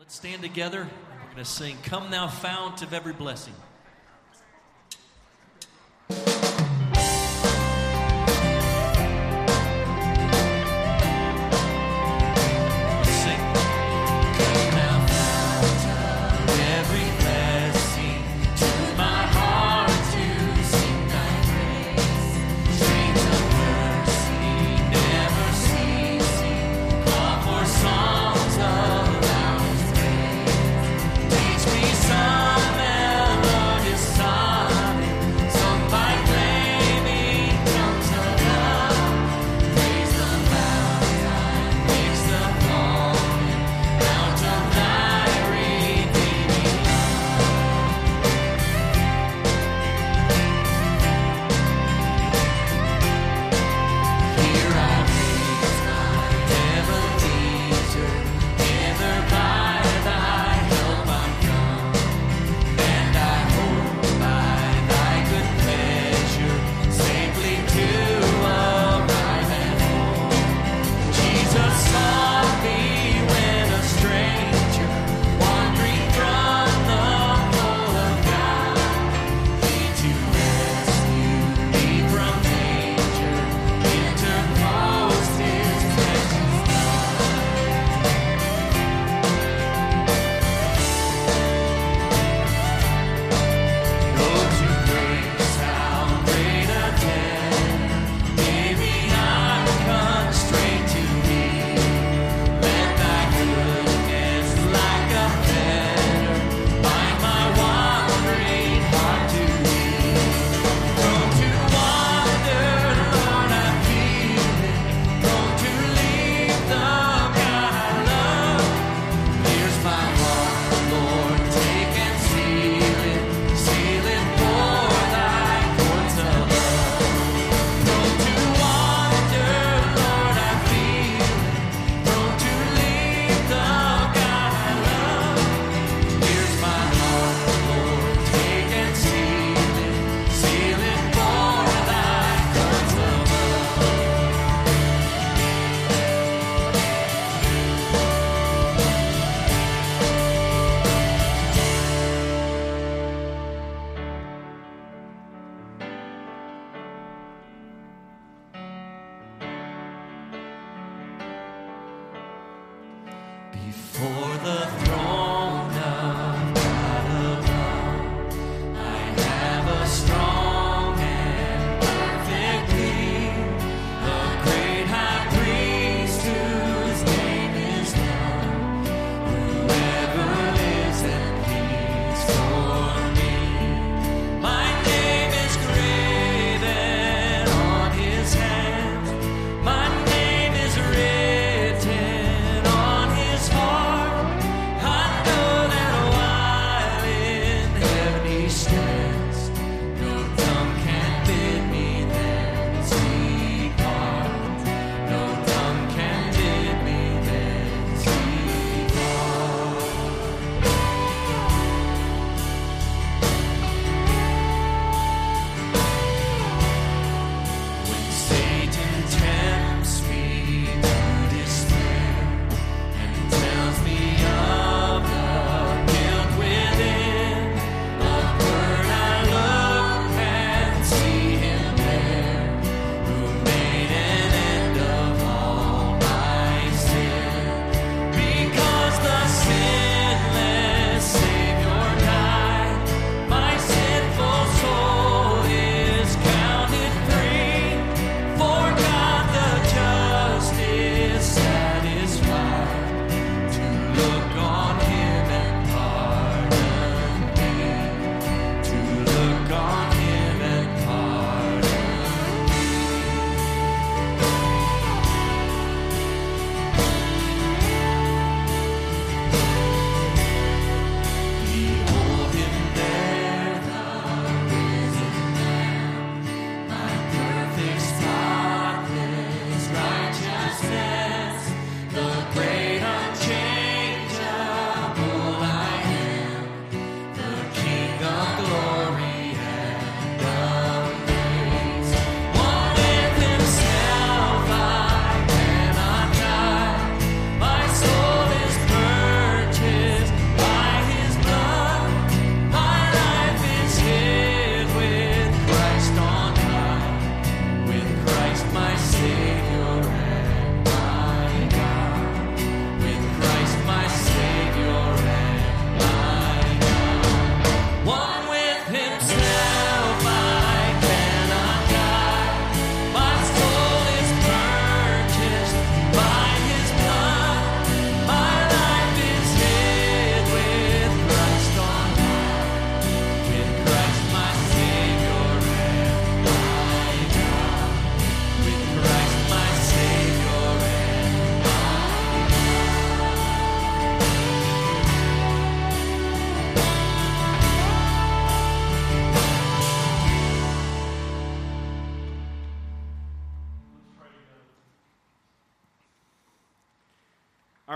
Stand together, and we're going to sing, Come Thou Fount of Every Blessing. Teach me some melody.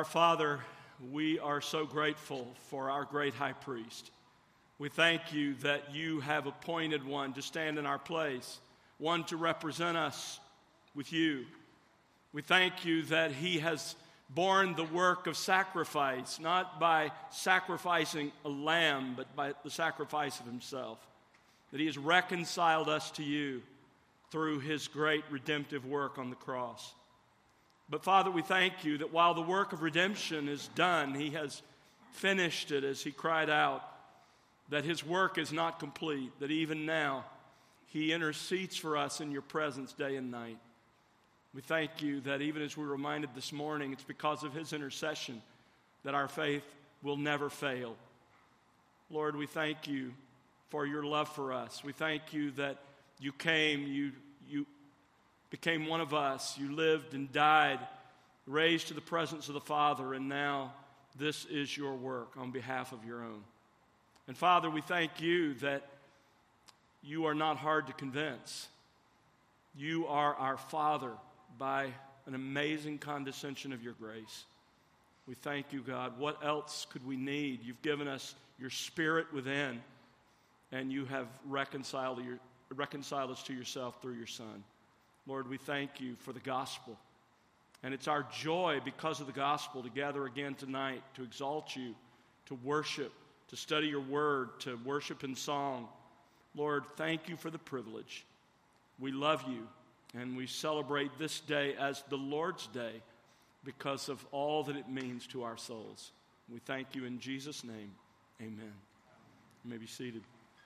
Our Father, we are so grateful for our great high priest. We thank you that you have appointed one to stand in our place, one to represent us with you. We thank you that he has borne the work of sacrifice, not by sacrificing a lamb, but by the sacrifice of himself. That he has reconciled us to you through his great redemptive work on the cross. But Father, we thank you that while the work of redemption is done, he has finished it as he cried out that his work is not complete, that even now he intercedes for us in your presence day and night. We thank you that even as we're reminded this morning, it's because of his intercession that our faith will never fail. Lord, we thank you for your love for us. We thank you that you came, you became one of us. You lived and died, raised to the presence of the Father, and now this is your work on behalf of your own. And Father, we thank you that you are not hard to convince. You are our Father by an amazing condescension of your grace. We thank you, God. What else could we need? You've given us your Spirit within, and you have reconciled us to yourself through your Son. Lord, we thank you for the gospel. And it's our joy because of the gospel to gather again tonight, to exalt you, to worship, to study your word, to worship in song. Lord, thank you for the privilege. We love you, and we celebrate this day as the Lord's Day because of all that it means to our souls. We thank you in Jesus' name. Amen. You may be seated.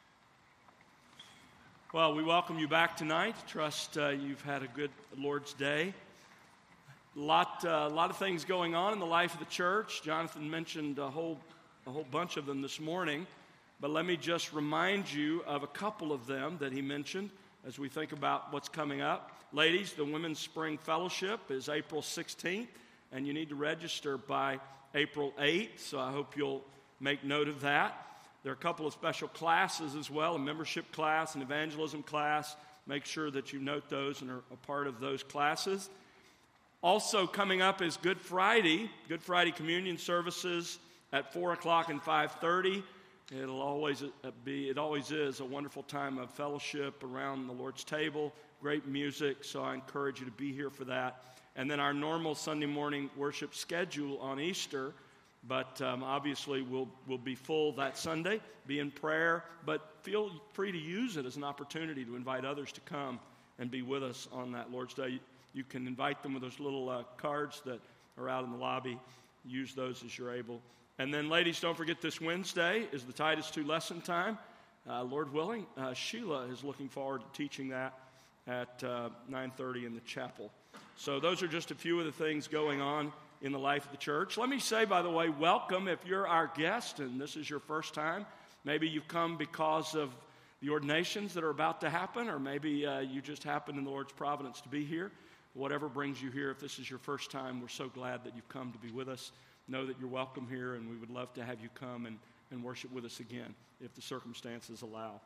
Well, we welcome you back tonight. Trust you've had a good Lord's Day. A lot of things going on in the life of the church. Jonathan mentioned a whole bunch of them this morning, but let me just remind you of a couple of them that he mentioned as we think about what's coming up. Ladies, the Women's Spring Fellowship is April 16th, and you need to register by April 8th, so I hope you'll make note of that. There are a couple of special classes as well, a membership class, an evangelism class. Make sure that you note those and are a part of those classes. Also coming up is Good Friday communion services at 4 o'clock and 5:30. It always is a wonderful time of fellowship around the Lord's table, great music, so I encourage you to be here for that. And then our normal Sunday morning worship schedule on Easter, but obviously we'll be full that Sunday, be in prayer, but feel free to use it as an opportunity to invite others to come and be with us on that Lord's Day. You can invite them with those little cards that are out in the lobby. Use those as you're able. And then, ladies, don't forget this Wednesday is the Titus 2 lesson time. Lord willing, Sheila is looking forward to teaching that at 9:30 in the chapel. So those are just a few of the things going on in the life of the church. Let me say, by the way, welcome if you're our guest and this is your first time. Maybe you've come because of the ordinations that are about to happen, or maybe you just happen in the Lord's providence to be here. Whatever brings you here, if this is your first time, we're so glad that you've come to be with us. Know that you're welcome here, and we would love to have you come and worship with us again if the circumstances allow.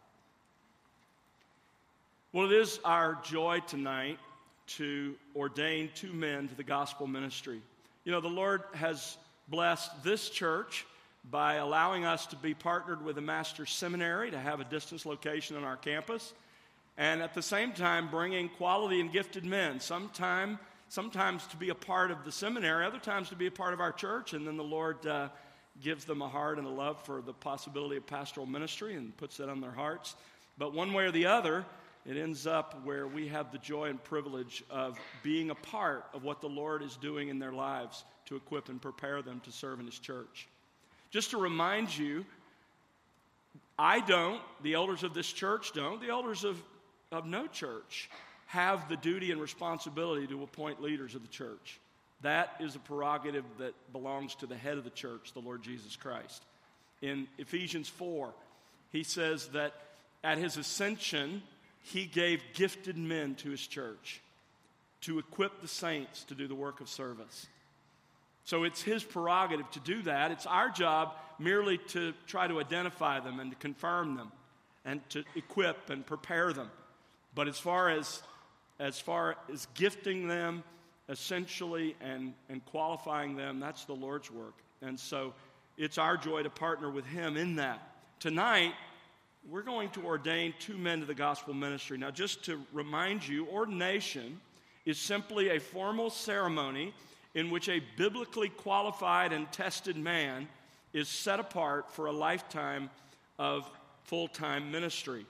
Well, it is our joy tonight to ordain 2 men to the gospel ministry. You know, the Lord has blessed this church by allowing us to be partnered with a master's seminary to have a distance location on our campus, and at the same time bringing quality and gifted men, sometimes to be a part of the seminary, other times to be a part of our church, and then the Lord gives them a heart and a love for the possibility of pastoral ministry and puts that on their hearts. But one way or the other, it ends up where we have the joy and privilege of being a part of what the Lord is doing in their lives to equip and prepare them to serve in His church. Just to remind you, I don't, the elders of this church don't, the elders of no church have the duty and responsibility to appoint leaders of the church. That is a prerogative that belongs to the head of the church, the Lord Jesus Christ. In Ephesians 4, he says that at his ascension, he gave gifted men to his church to equip the saints to do the work of service. So it's his prerogative to do that. It's our job merely to try to identify them and to confirm them and to equip and prepare them. But as far as gifting them, essentially and qualifying them, that's the Lord's work. And so it's our joy to partner with him in that. Tonight, we're going to ordain 2 men to the gospel ministry. Now, just to remind you, ordination is simply a formal ceremony in which a biblically qualified and tested man is set apart for a lifetime of full-time ministry.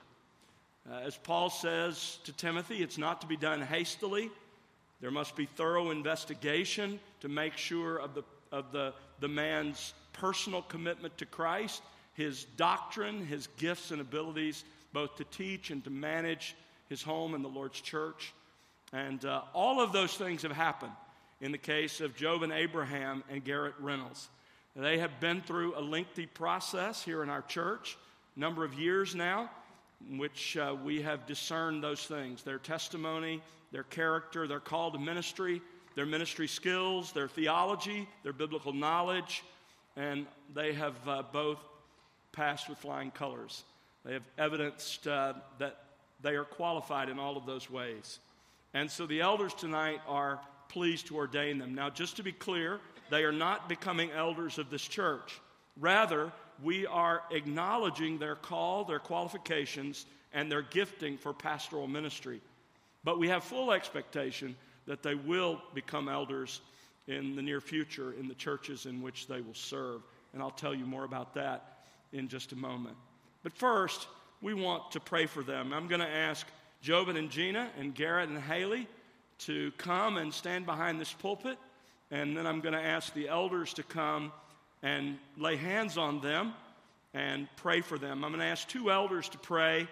As Paul says to Timothy, it's not to be done hastily. There must be thorough investigation to make sure of the man's personal commitment to Christ, his doctrine, his gifts and abilities, both to teach and to manage his home and the Lord's church. And all of those things have happened in the case of Job and Abraham and Garrett Reynolds. They have been through a lengthy process here in our church, a number of years now, in which we have discerned those things, their testimony, their character, their call to ministry, their ministry skills, their theology, their biblical knowledge, and they have both passed with flying colors. They have evidenced that they are qualified in all of those ways. And so the elders tonight are pleased to ordain them. Now, just to be clear, they are not becoming elders of this church. Rather, we are acknowledging their call, their qualifications, and their gifting for pastoral ministry. But we have full expectation that they will become elders in the near future in the churches in which they will serve. And I'll tell you more about that in just a moment. But first, we want to pray for them. I'm going to ask Jobin and Gina and Garrett and Haley to come and stand behind this pulpit. And then I'm going to ask the elders to come and lay hands on them and pray for them. I'm going to ask 2 elders to pray,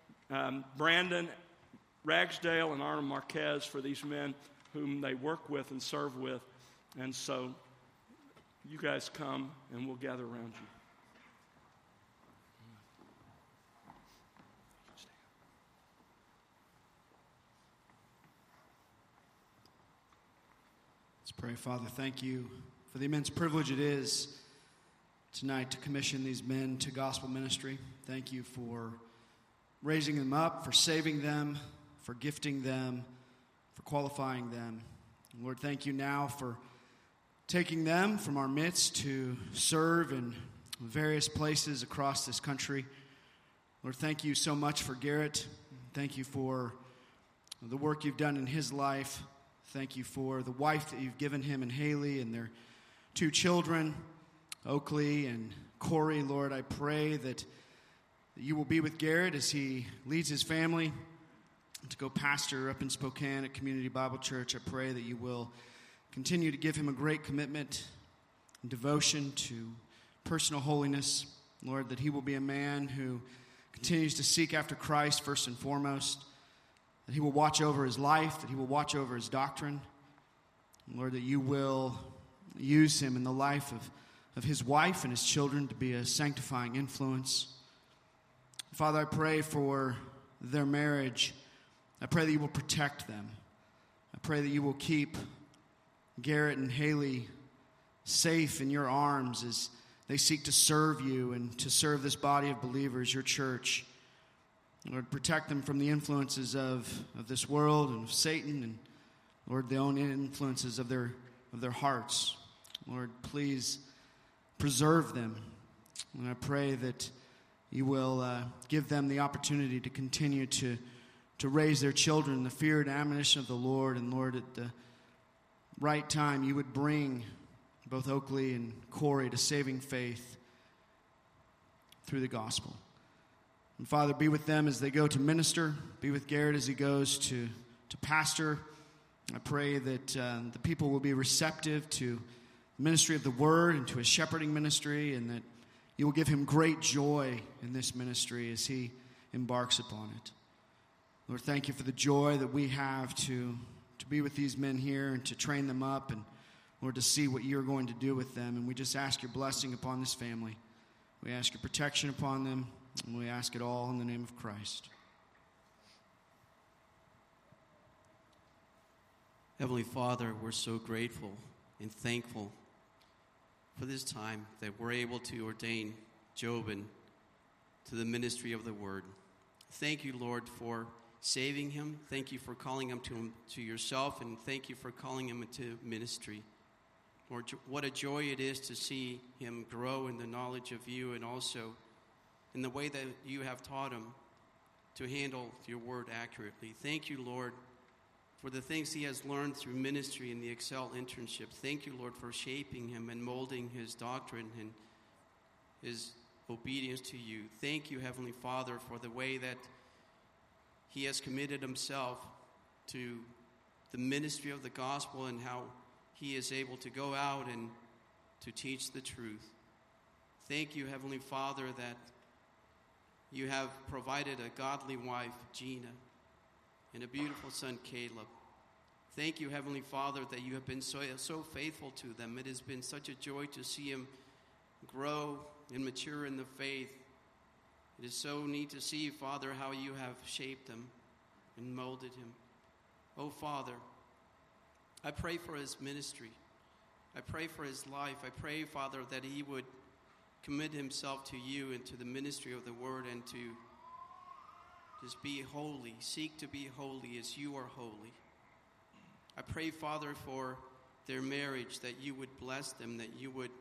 Brandon Ragsdale and Arnold Marquez, for these men whom they work with and serve with. And so you guys come and we'll gather around you. Let's pray. Father, thank you for the immense privilege it is tonight to commission these men to gospel ministry. Thank you for raising them up, for saving them, for gifting them, for qualifying them. And Lord, thank you now for taking them from our midst to serve in various places across this country. Lord, thank you so much for Garrett. Thank you for the work you've done in his life. Thank you for the wife that you've given him and Haley and their 2 children, Oakley and Corey. Lord, I pray that you will be with Garrett as he leads his family to go pastor up in Spokane at Community Bible Church. I pray that you will continue to give him a great commitment and devotion to personal holiness. Lord, that he will be a man who continues to seek after Christ first and foremost, that he will watch over his life, that he will watch over his doctrine. And Lord, that you will use him in the life of his wife and his children to be a sanctifying influence. Father, I pray for their marriage. I pray that you will protect them. I pray that you will keep Garrett and Haley safe in your arms as they seek to serve you and to serve this body of believers, your church. Lord, protect them from the influences of this world and of Satan, and Lord, the own influences of their hearts. Lord, please preserve them. And I pray that you will give them the opportunity to continue to raise their children in the fear and admonition of the Lord. And Lord, at the right time, you would bring both Oakley and Corey to saving faith through the gospel. And Father, be with them as they go to minister. Be with Garrett as he goes to pastor. I pray that the people will be receptive to the ministry of the word and to his shepherding ministry, and that you will give him great joy in this ministry as he embarks upon it. Lord, thank you for the joy that we have to be with these men here and to train them up, and Lord, to see what you're going to do with them. And we just ask your blessing upon this family. We ask your protection upon them, and we ask it all in the name of Christ. Heavenly Father, we're so grateful and thankful for this time that we're able to ordain Jobin to the ministry of the Word. Thank you, Lord, for saving him. Thank you for calling him to yourself, and thank you for calling him into ministry. Lord, what a joy it is to see him grow in the knowledge of you, and also in the way that you have taught him to handle your word accurately. Thank you, Lord, for the things he has learned through ministry and the Excel internship. Thank you, Lord, for shaping him and molding his doctrine and his obedience to you. Thank you, Heavenly Father, for the way that he has committed himself to the ministry of the gospel and how he is able to go out and to teach the truth. Thank you, Heavenly Father, that you have provided a godly wife, Gina, and a beautiful son, Caleb. Thank you, Heavenly Father, that you have been so faithful to them. It has been such a joy to see him grow and mature in the faith. It is so neat to see, Father, how you have shaped him and molded him. Oh, Father, I pray for his ministry. I pray for his life. I pray, Father, that he would commit himself to you and to the ministry of the word, and to just be holy. Seek to be holy as you are holy. I pray, Father, for their marriage, that you would bless them, that you would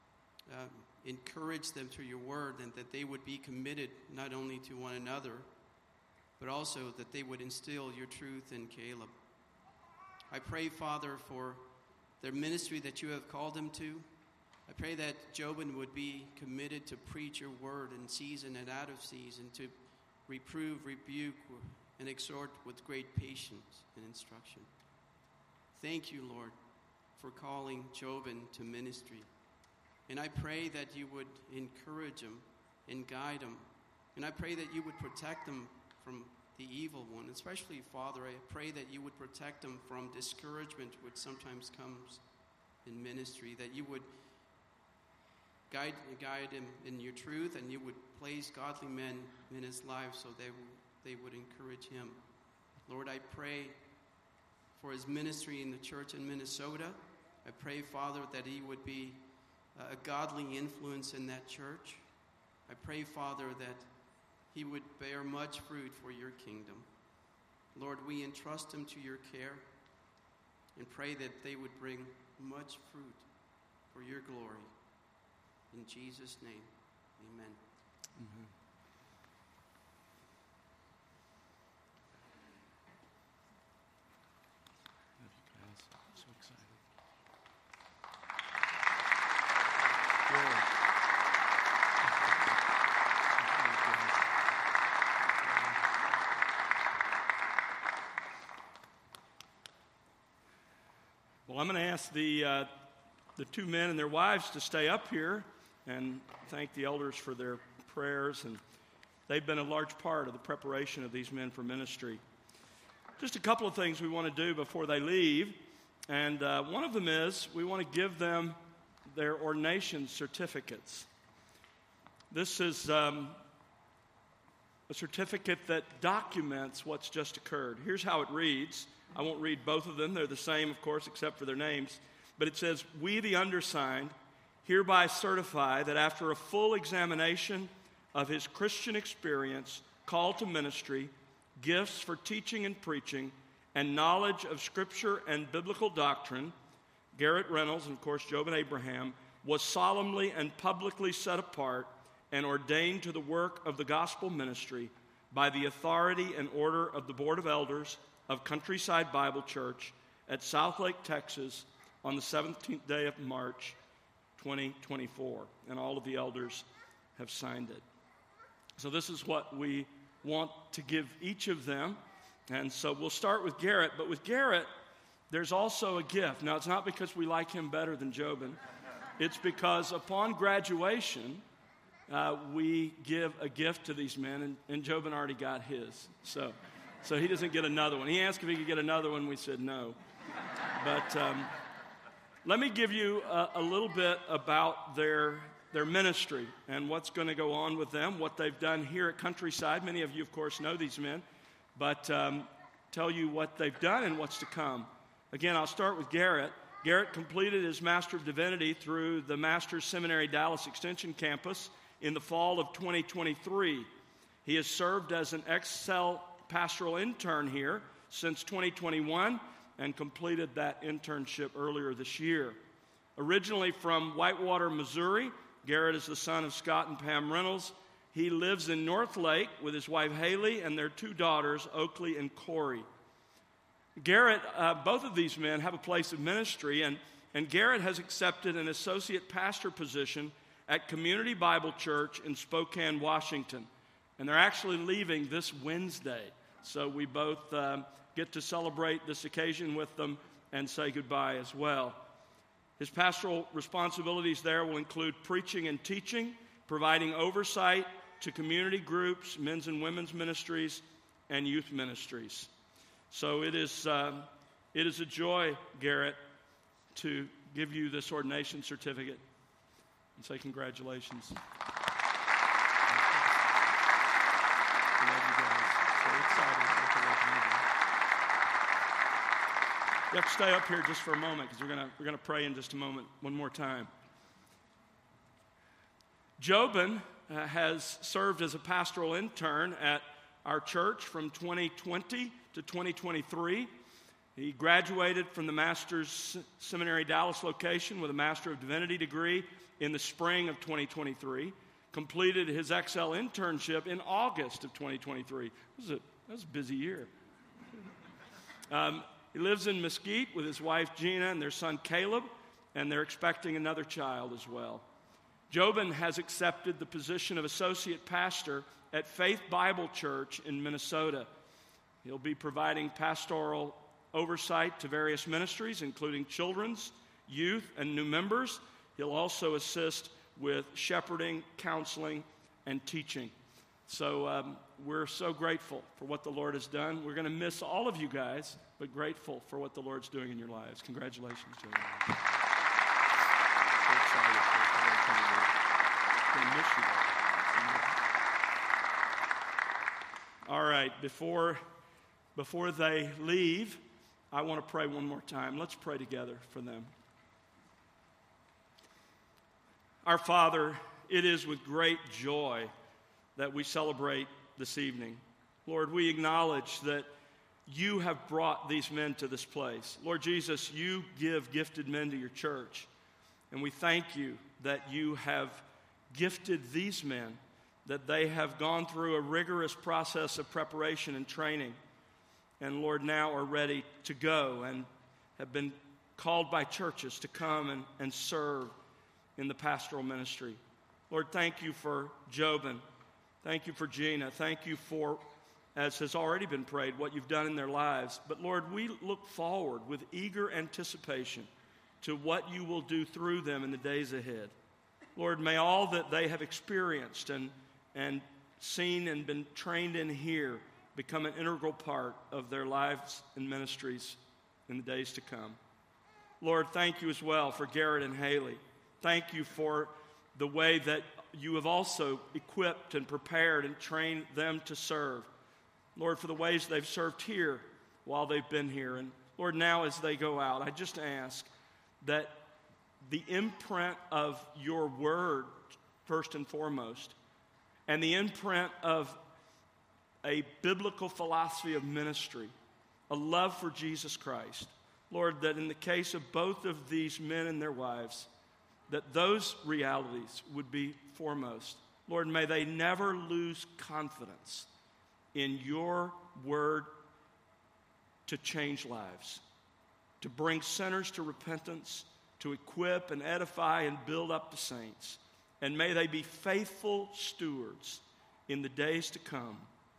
encourage them through your word, and that they would be committed not only to one another, but also that they would instill your truth in Caleb. I pray, Father, for their ministry that you have called them to. I pray that Jobin would be committed to preach your word in season and out of season, to reprove, rebuke, and exhort with great patience and instruction. Thank you, Lord, for calling Jobin to ministry. And I pray that you would encourage him and guide him. And I pray that you would protect him from the evil one. Especially, Father, I pray that you would protect him from discouragement, which sometimes comes in ministry, that you would guide him in your truth, and you would place godly men in his life so they would encourage him. Lord, I pray for his ministry in the church in Minnesota. I pray, Father, that he would be a godly influence in that church. I pray, Father, that he would bear much fruit for your kingdom. Lord, we entrust him to your care and pray that they would bring much fruit for your glory. In Jesus' name, amen. Mm-hmm. Love you guys. I'm so excited. Good. Well, I'm going to ask the two men and their wives to stay up here and thank the elders for their prayers, and they've been a large part of the preparation of these men for ministry. Just a couple of things we want to do before they leave, and one of them is we want to give them their ordination certificates. This is a certificate that documents what's just occurred. Here's how it reads. I won't read both of them. They're the same, of course, except for their names. But it says, "We, the undersigned, hereby certify that after a full examination of his Christian experience, call to ministry, gifts for teaching and preaching, and knowledge of Scripture and biblical doctrine, Garrett Reynolds, and of course Jobin Abraham, was solemnly and publicly set apart and ordained to the work of the gospel ministry by the authority and order of the Board of Elders of Countryside Bible Church at Southlake, Texas, on the 17th day of March, 2024. And all of the elders have signed it. So this is what we want to give each of them. And so we'll start with Garrett. But with Garrett, there's also a gift. Now, it's not because we like him better than Jobin. It's because upon graduation, we give a gift to these men. And Jobin already got his. So he doesn't get another one. He asked if he could get another one. We said no. But let me give you a little bit about their ministry and what's going to go on with them, what they've done here at Countryside. Many of you, of course, know these men, but tell you what they've done and what's to come. Again, I'll start with Garrett. Garrett completed his Master of Divinity through the Master's Seminary Dallas Extension Campus in the fall of 2023. He has served as an Excel pastoral intern here since 2021 and completed that internship earlier this year. Originally from Whitewater, Missouri, Garrett is the son of Scott and Pam Reynolds. He lives in North Lake with his wife Haley and their two daughters, Oakley and Corey. Garrett, both of these men have a place of ministry, and Garrett has accepted an associate pastor position at Community Bible Church in Spokane, Washington. And they're actually leaving this Wednesday. So we both get to celebrate this occasion with them and say goodbye as well. His pastoral responsibilities there will include preaching and teaching, providing oversight to community groups, men's and women's ministries, and youth ministries. So it is a joy, Garrett, to give you this ordination certificate and say congratulations. I love you guys. So excited. You have to stay up here just for a moment because we're gonna pray in just a moment one more time. Jobin has served as a pastoral intern at our church from 2020 to 2023. He graduated from the Master's Seminary Dallas location with a Master of Divinity degree in the spring of 2023. Completed his XL internship in August of 2023. That was a busy year. He lives in Mesquite with his wife Gina and their son Caleb, and they're expecting another child as well. Jobin has accepted the position of associate pastor at Faith Bible Church in Minnesota. He'll be providing pastoral oversight to various ministries, including children's, youth, and new members. He'll also assist with shepherding, counseling, and teaching. So we're so grateful for what the Lord has done. We're going to miss all of you guys, but grateful for what the Lord's doing in your lives. Congratulations, Jobin. So excited for what the Lord's going to do. Going to miss you guys. All right, before they leave, I want to pray one more time. Let's pray together for them. Our Father, it is with great joy that we celebrate this evening. Lord, we acknowledge that you have brought these men to this place. Lord Jesus, you give gifted men to your church. And we thank you that you have gifted these men, that they have gone through a rigorous process of preparation and training. And Lord, now are ready to go and have been called by churches to come and serve in the pastoral ministry. Lord, thank you for Jobin. Thank you for Gina. Thank you for, as has already been prayed, what you've done in their lives. But Lord, we look forward with eager anticipation to what you will do through them in the days ahead. Lord, may all that they have experienced and seen and been trained in here become an integral part of their lives and ministries in the days to come. Lord, thank you as well for Garrett and Haley. Thank you for the way that you have also equipped and prepared and trained them to serve. Lord, for the ways they've served here while they've been here. And Lord, now as they go out, I just ask that the imprint of your word, first and foremost, and the imprint of a biblical philosophy of ministry, a love for Jesus Christ. Lord, that in the case of both of these men and their wives, that those realities would be foremost. Lord, may they never lose confidence in your word to change lives, to bring sinners to repentance, to equip and edify and build up the saints. And may they be faithful stewards in the days to come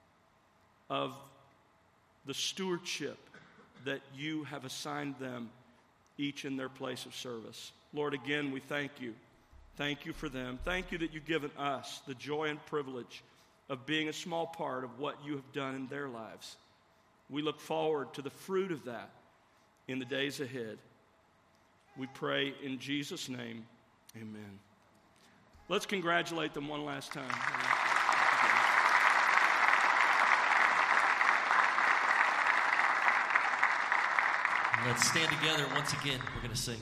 of the stewardship that you have assigned them, each in their place of service. Lord, again, we thank you. Thank you for them. Thank you that you've given us the joy and privilege of being a small part of what you have done in their lives. We look forward to the fruit of that in the days ahead. We pray in Jesus' name, amen. Let's congratulate them one last time. Let's stand together once again. We're going to sing.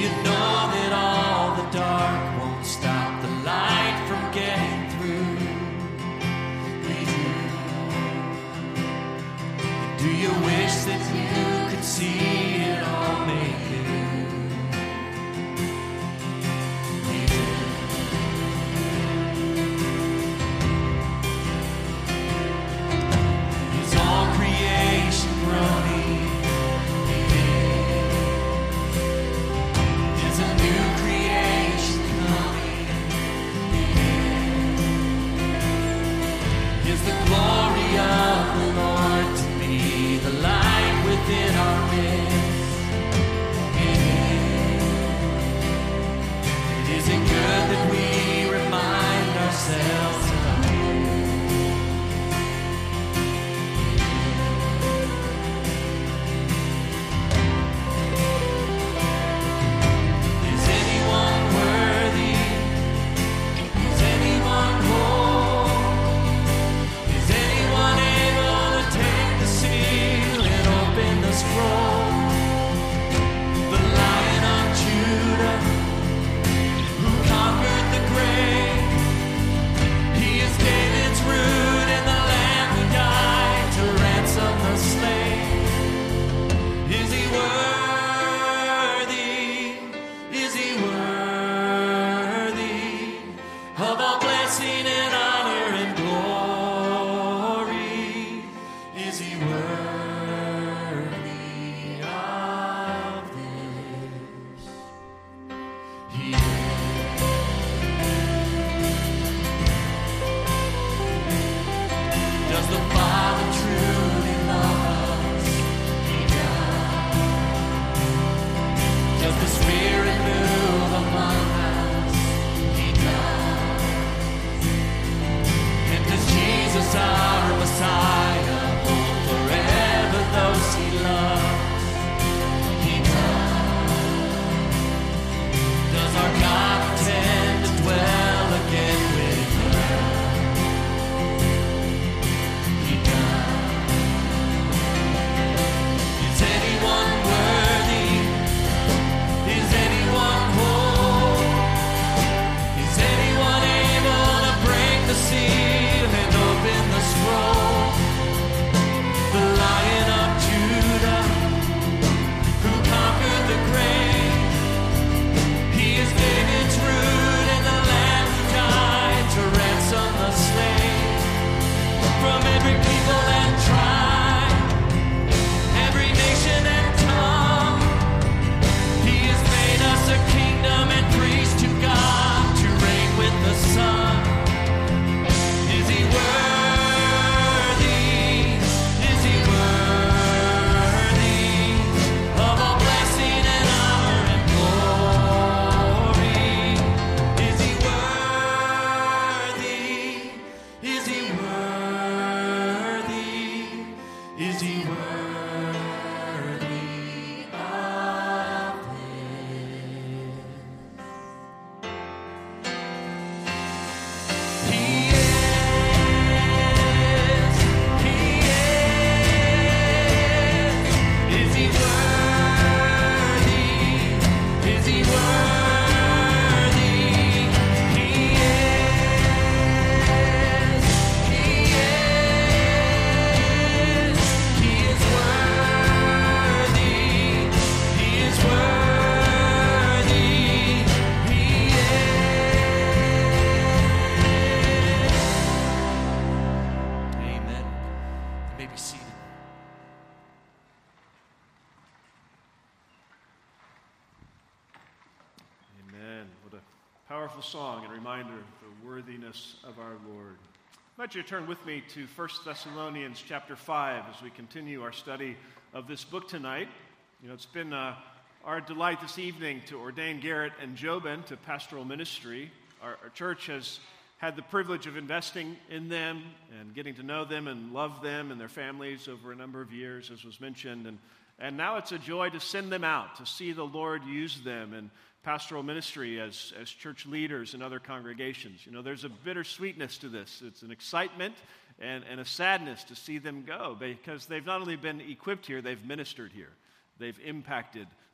you know that all the dark won't stop the light from getting through? Do you wish that you could see it all made new? Is all creation groaning? Is a new creation coming? Is the glory of the Lord to be the light within our midst? Is it good that we remind ourselves of you? Is anyone worthy? Is anyone whole? Is anyone able to take the seal and open the scroll? The Lion of Judah, who conquered the grave, he is David's root and the Lamb who died to ransom the slave. Is he worthy? Is he worthy of all blessing and honor and glory? Is he worthy of this? He is. Does the Father truly love us? He does. Does the Spirit move among us? He does. And does Jesus, our Messiah, hold forever those he loves? He does. Does our God intend to dwell again with us? He does. Is anyone worthy? Is anyone whole? Is anyone able to break the seal and open the scroll? The Lion of Judah, who conquered the grave, he is David's root and the Lamb who died to ransom the slave. From every people and tribe, every nation and tongue, he has made us a kingdom and priest to God to reign with the Son. Is he worthy? Is he worthy of all blessing and honor and glory? Is he worthy? Is he worthy? Is he worthy of this? He is. He is. Is he worthy? Is he worthy? He is. He is. He is worthy. He is worthy. He is. Amen. You may be seated. Amen. What a powerful song and reminder of the worthiness of our Lord. I invite you to turn with me to 1 Thessalonians chapter 5 as we continue our study of this book tonight. You know, it's been our delight this evening to ordain Garrett and Jobin to pastoral ministry. Our church has had the privilege of investing in them and getting to know them and love them and their families over a number of years, as was mentioned. And now it's a joy to send them out, to see the Lord use them in pastoral ministry as church leaders in other congregations. You know, there's a bittersweetness to this. It's an excitement and a sadness to see them go, because they've not only been equipped here, they've ministered here. They've impacted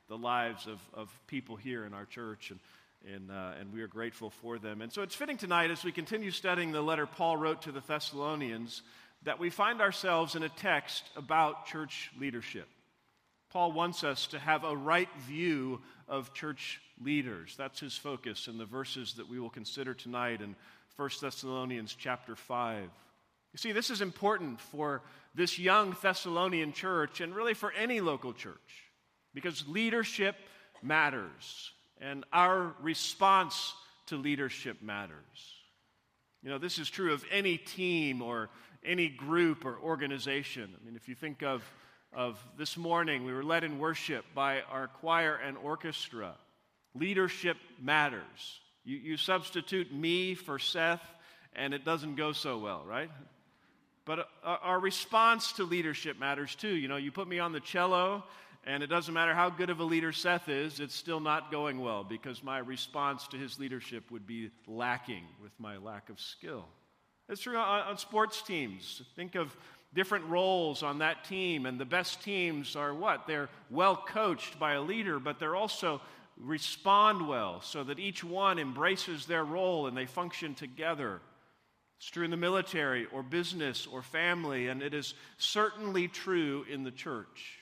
the lives of people here in our church, and we are grateful for them. And so it's fitting tonight, as we continue studying the letter Paul wrote to the Thessalonians, that we find ourselves in a text about church leadership. Paul wants us to have a right view of church leaders. That's his focus in the verses that we will consider tonight in 1 Thessalonians chapter 5. You see, this is important for this young Thessalonian church and really for any local church, because leadership matters and our response to leadership matters. You know, this is true of any team or any group or organization. I mean, if you think of this morning, we were led in worship by our choir and orchestra. Leadership matters. You substitute me for Seth, and it doesn't go so well, right? But our response to leadership matters too. You know, you put me on the cello, and it doesn't matter how good of a leader Seth is, it's still not going well because my response to his leadership would be lacking with my lack of skill. It's true on sports teams. Think of different roles on that team, and the best teams are what? They're well coached by a leader, but they're also respond well so that each one embraces their role and they function together. It's true in the military or business or family, and it is certainly true in the church.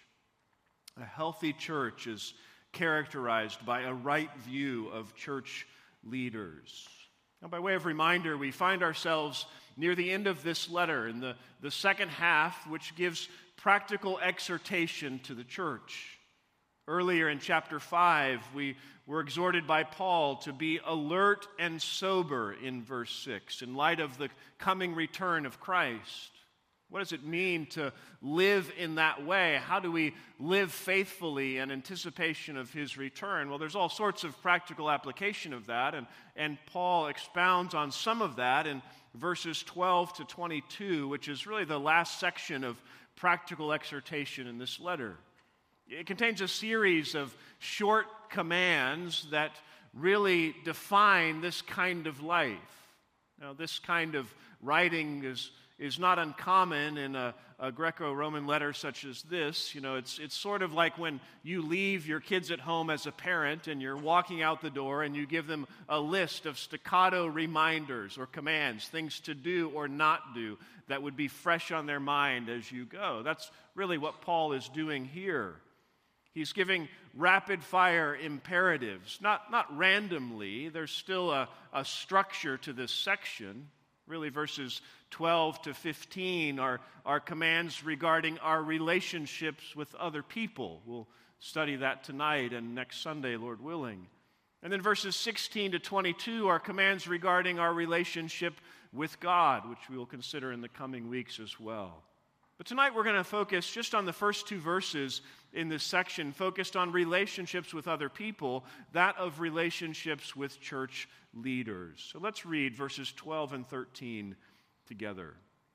A healthy church is characterized by a right view of church leaders. Now, by way of reminder, we find ourselves near the end of this letter in the second half, which gives practical exhortation to the church. Earlier in chapter 5, we were exhorted by Paul to be alert and sober in verse 6, in light of the coming return of Christ. What does it mean to live in that way? How do we live faithfully in anticipation of his return? Well, there's all sorts of practical application of that, and Paul expounds on some of that in verses 12 to 22, which is really the last section of practical exhortation in this letter. It contains a series of short commands that really define this kind of life. Now, this kind of writing is not uncommon in a Greco-Roman letter such as this. You know, it's sort of like when you leave your kids at home as a parent and you're walking out the door and you give them a list of staccato reminders or commands, things to do or not do that would be fresh on their mind as you go. That's really what Paul is doing here. He's giving rapid-fire imperatives, not randomly. There's still a structure to this section. Really, verses 12 to 15 are commands regarding our relationships with other people. We'll study that tonight and next Sunday, Lord willing. And then verses 16 to 22 are commands regarding our relationship with God, which we will consider in the coming weeks as well. But tonight we're going to focus just on the first two verses in this section, focused on relationships with other people, that of relationships with church leaders. So let's read verses 12 and 13 together.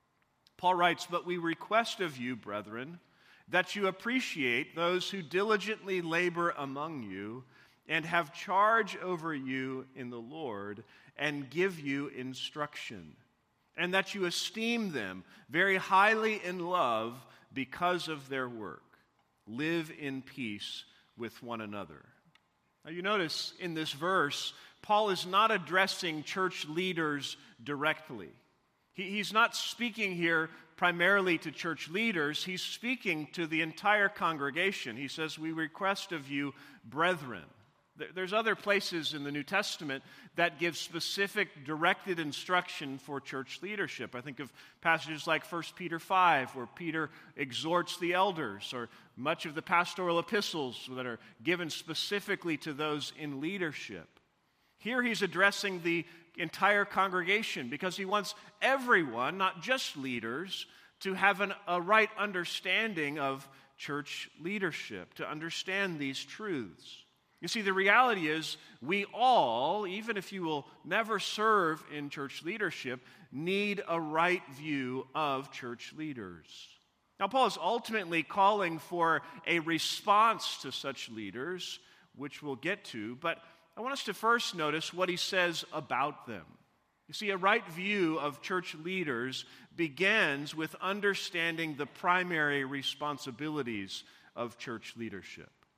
Paul writes, "But we request of you, brethren, that you appreciate those who diligently labor among you and have charge over you in the Lord and give you instruction, and that you esteem them very highly in love because of their work. Live in peace with one another." Now you notice in this verse, Paul is not addressing church leaders directly. He's not speaking here primarily to church leaders. He's speaking to the entire congregation. He says, "We request of you, brethren." There's other places in the New Testament that give specific directed instruction for church leadership. I think of passages like 1 Peter 5, where Peter exhorts the elders, or much of the pastoral epistles that are given specifically to those in leadership. Here he's addressing the entire congregation because he wants everyone, not just leaders, to have a right understanding of church leadership, to understand these truths. You see, the reality is we all, even if you will never serve in church leadership, need a right view of church leaders. Now, Paul is ultimately calling for a response to such leaders, which we'll get to, but I want us to first notice what he says about them. You see, a right view of church leaders begins with understanding the primary responsibilities of church leadership.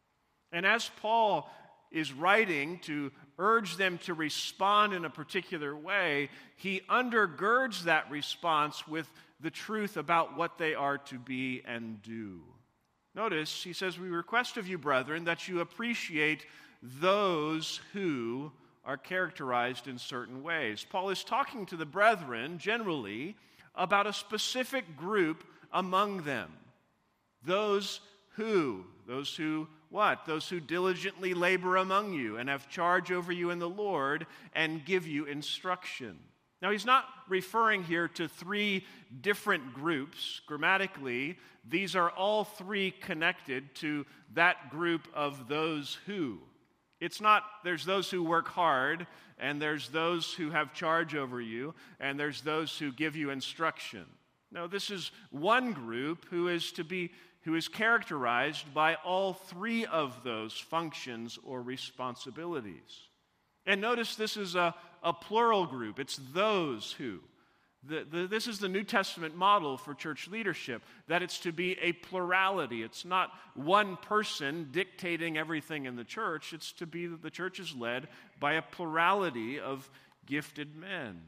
And as Paul is writing to urge them to respond in a particular way, he undergirds that response with the truth about what they are to be and do. Notice, he says, "We request of you, brethren, that you appreciate those who are characterized in certain ways." Paul is talking to the brethren, generally, about a specific group among them. Those who what? Those who diligently labor among you and have charge over you in the Lord and give you instruction. Now, he's not referring here to three different groups. Grammatically, these are all three connected to that group of those who. It's not, there's those who work hard, and there's those who have charge over you, and there's those who give you instruction. No, this is one group who is characterized by all three of those functions or responsibilities. And notice this is a plural group. It's those who. This is the New Testament model for church leadership, that it's to be a plurality. It's not one person dictating everything in the church. It's to be that the church is led by a plurality of gifted men.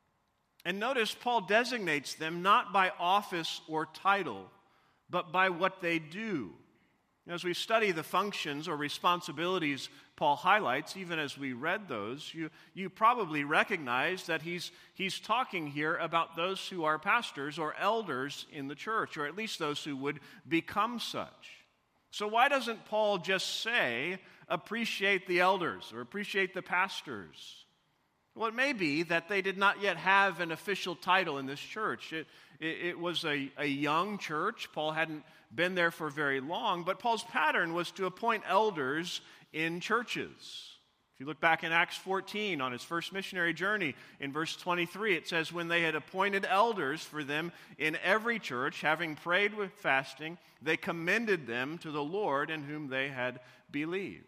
And notice Paul designates them not by office or title, but by what they do. As we study the functions or responsibilities Paul highlights, even as we read those, you probably recognize that he's talking here about those who are pastors or elders in the church, or at least those who would become such. So why doesn't Paul just say, appreciate the elders or appreciate the pastors? Well, it may be that they did not yet have an official title in this church. It was a young church. Paul hadn't been there for very long, but Paul's pattern was to appoint elders in churches. If you look back in Acts 14 on his first missionary journey, in verse 23, it says, "When they had appointed elders for them in every church, having prayed with fasting, they commended them to the Lord in whom they had believed."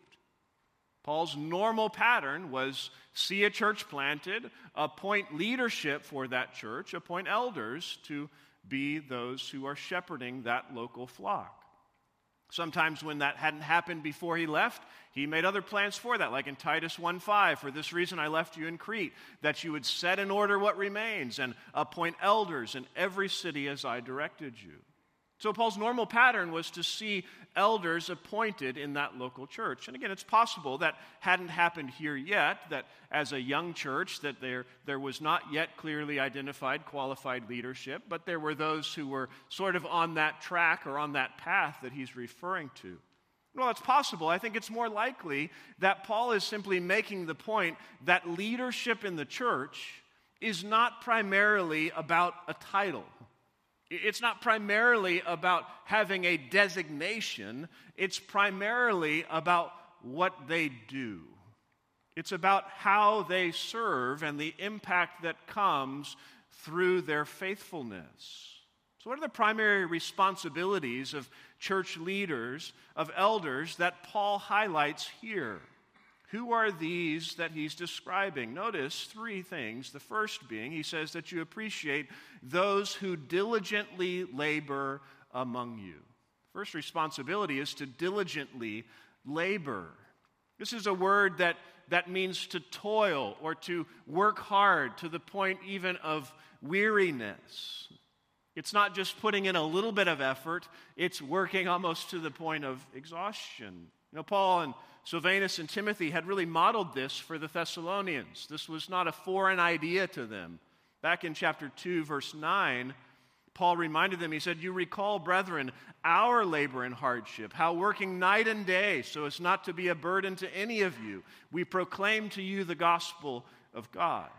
Paul's normal pattern was see a church planted, appoint leadership for that church, appoint elders to be those who are shepherding that local flock. Sometimes when that hadn't happened before he left, he made other plans for that, like in Titus 1:5, "For this reason I left you in Crete, that you would set in order what remains and appoint elders in every city as I directed you." So Paul's normal pattern was to see elders appointed in that local church. And again, it's possible that hadn't happened here yet, that as a young church, that there was not yet clearly identified qualified leadership, but there were those who were sort of on that track or on that path that he's referring to. Well, it's possible. I think it's more likely that Paul is simply making the point that leadership in the church is not primarily about a title. It's not primarily about having a designation. It's primarily about what they do. It's about how they serve and the impact that comes through their faithfulness. So what are the primary responsibilities of church leaders, of elders, that Paul highlights here? Who are these that he's describing? Notice three things. The first being, he says that you appreciate those who diligently labor among you. First responsibility is to diligently labor. This is a word that means to toil or to work hard to the point even of weariness. It's not just putting in a little bit of effort, it's working almost to the point of exhaustion. Paul and Silvanus and Timothy had really modeled this for the Thessalonians. This was not a foreign idea to them. Back in chapter 2, verse 9, Paul reminded them, he said, "You recall, brethren, our labor and hardship, how working night and day so as not to be a burden to any of you, we proclaim to you the gospel of God."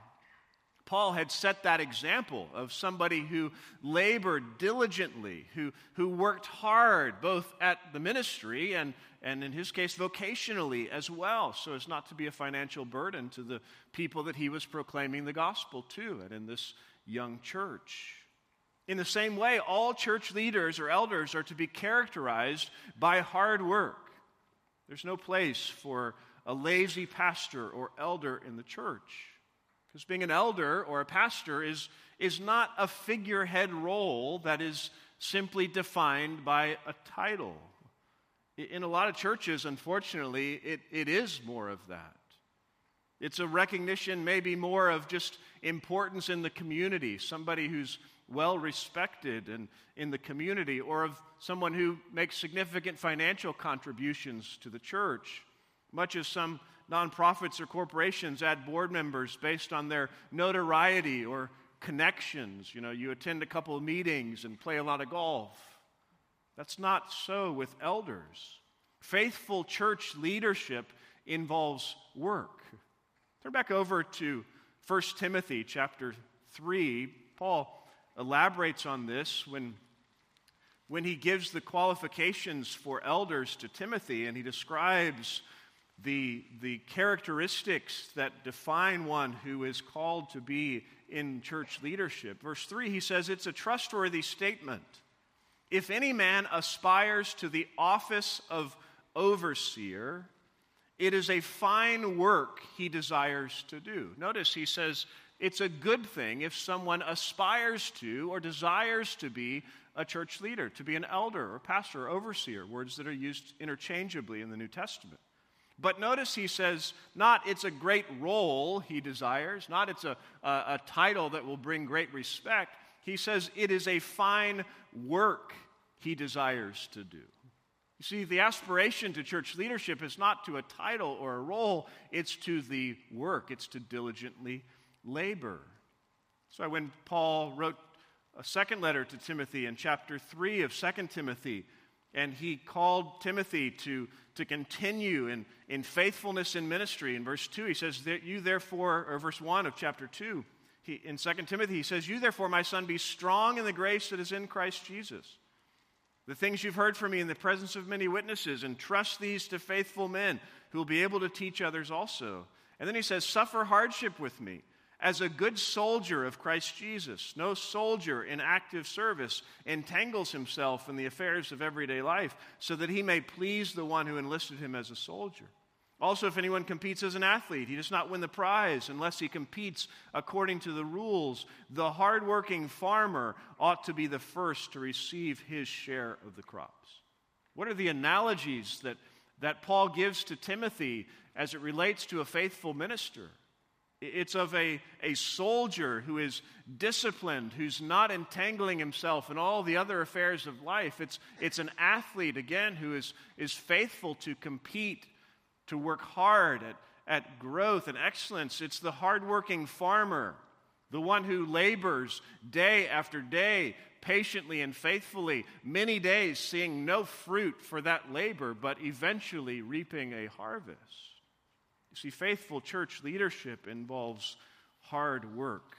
Paul had set that example of somebody who labored diligently, who worked hard both at the ministry and in his case vocationally as well, so as not to be a financial burden to the people that he was proclaiming the gospel to and in this young church. In the same way, all church leaders or elders are to be characterized by hard work. There's no place for a lazy pastor or elder in the church. Because being an elder or a pastor is not a figurehead role that is simply defined by a title. In a lot of churches, unfortunately, it is more of that. It's a recognition maybe more of just importance in the community, somebody who's well respected in the community, or of someone who makes significant financial contributions to the church, much as some nonprofits or corporations add board members based on their notoriety or connections. You know, you attend a couple of meetings and play a lot of golf. That's not so with elders. Faithful church leadership involves work. Turn back over to 1 Timothy chapter 3. Paul elaborates on this when he gives the qualifications for elders to Timothy, and he describes the characteristics that define one who is called to be in church leadership. Verse 3, he says, it's a trustworthy statement. If any man aspires to the office of overseer, it is a fine work he desires to do. Notice he says it's a good thing if someone aspires to or desires to be a church leader, to be an elder or pastor or overseer, words that are used interchangeably in the New Testament. But notice he says not it's a great role he desires, not it's a title that will bring great respect. He says it is a fine work he desires to do. You see, the aspiration to church leadership is not to a title or a role, it's to the work, it's to diligently labor. So when Paul wrote a second letter to Timothy in chapter 3 of 2 Timothy, and he called Timothy to continue in faithfulness in ministry, in verse 2 he says, that you therefore, or verse 1 of chapter 2, in 2 Timothy he says, you therefore, my son, be strong in the grace that is in Christ Jesus. The things you've heard from me in the presence of many witnesses, entrust these to faithful men who will be able to teach others also. And then he says, suffer hardship with me as a good soldier of Christ Jesus. No soldier in active service entangles himself in the affairs of everyday life so that he may please the one who enlisted him as a soldier. Also, if anyone competes as an athlete, he does not win the prize unless he competes according to the rules. The hardworking farmer ought to be the first to receive his share of the crops. What are the analogies that Paul gives to Timothy as it relates to a faithful minister? It's of a soldier who is disciplined, who's not entangling himself in all the other affairs of life. It's an athlete, again, who is faithful to compete, to work hard at growth and excellence. It's the hardworking farmer, the one who labors day after day, patiently and faithfully, many days seeing no fruit for that labor, but eventually reaping a harvest. You see, faithful church leadership involves hard work.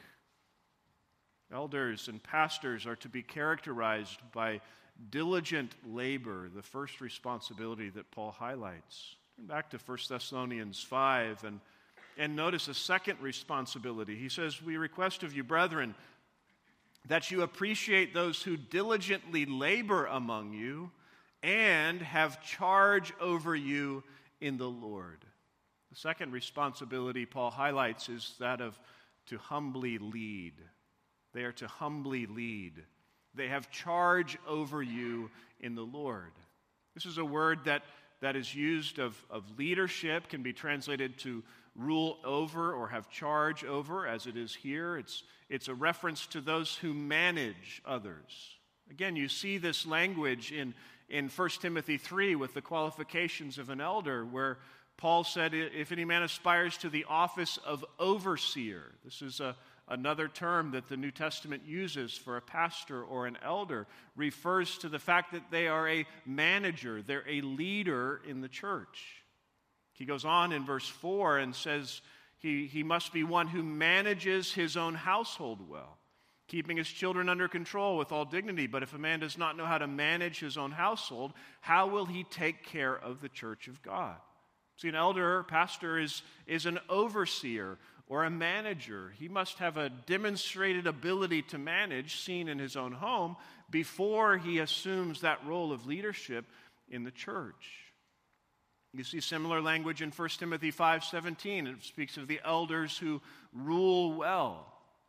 Elders and pastors are to be characterized by diligent labor, the first responsibility that Paul highlights. Turn back to 1 Thessalonians 5 and notice a second responsibility. He says, we request of you, brethren, that you appreciate those who diligently labor among you and have charge over you in the Lord. The second responsibility Paul highlights is that of to humbly lead. They are to humbly lead. They have charge over you in the Lord. This is a word that is used of leadership, can be translated to rule over or have charge over, as it is here. It's a reference to those who manage others. Again, you see this language in 1 Timothy 3 with the qualifications of an elder, where Paul said, if any man aspires to the office of overseer, this is another term that the New Testament uses for a pastor or an elder, refers to the fact that they are a manager, they're a leader in the church. He goes on in verse 4 and says he must be one who manages his own household well, keeping his children under control with all dignity. But if a man does not know how to manage his own household, how will he take care of the church of God? See, an elder or pastor is an overseer or a manager. He must have a demonstrated ability to manage, seen in his own home, before he assumes that role of leadership in the church. You see similar language in 1 Timothy 5:17. It speaks of the elders who rule well.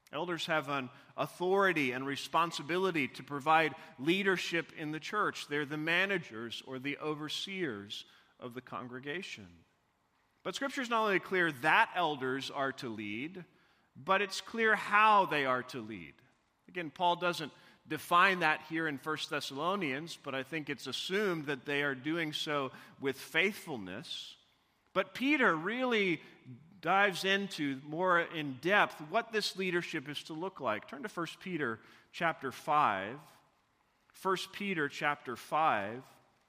Elders have an authority and responsibility to provide leadership in the church. They're the managers or the overseers of the congregation. But Scripture is not only clear that elders are to lead, but it's clear how they are to lead. Again, Paul doesn't define that here in 1 Thessalonians, but I think it's assumed that they are doing so with faithfulness. But Peter really dives into more in depth what this leadership is to look like. Turn to 1 Peter chapter 5. 1 Peter chapter 5.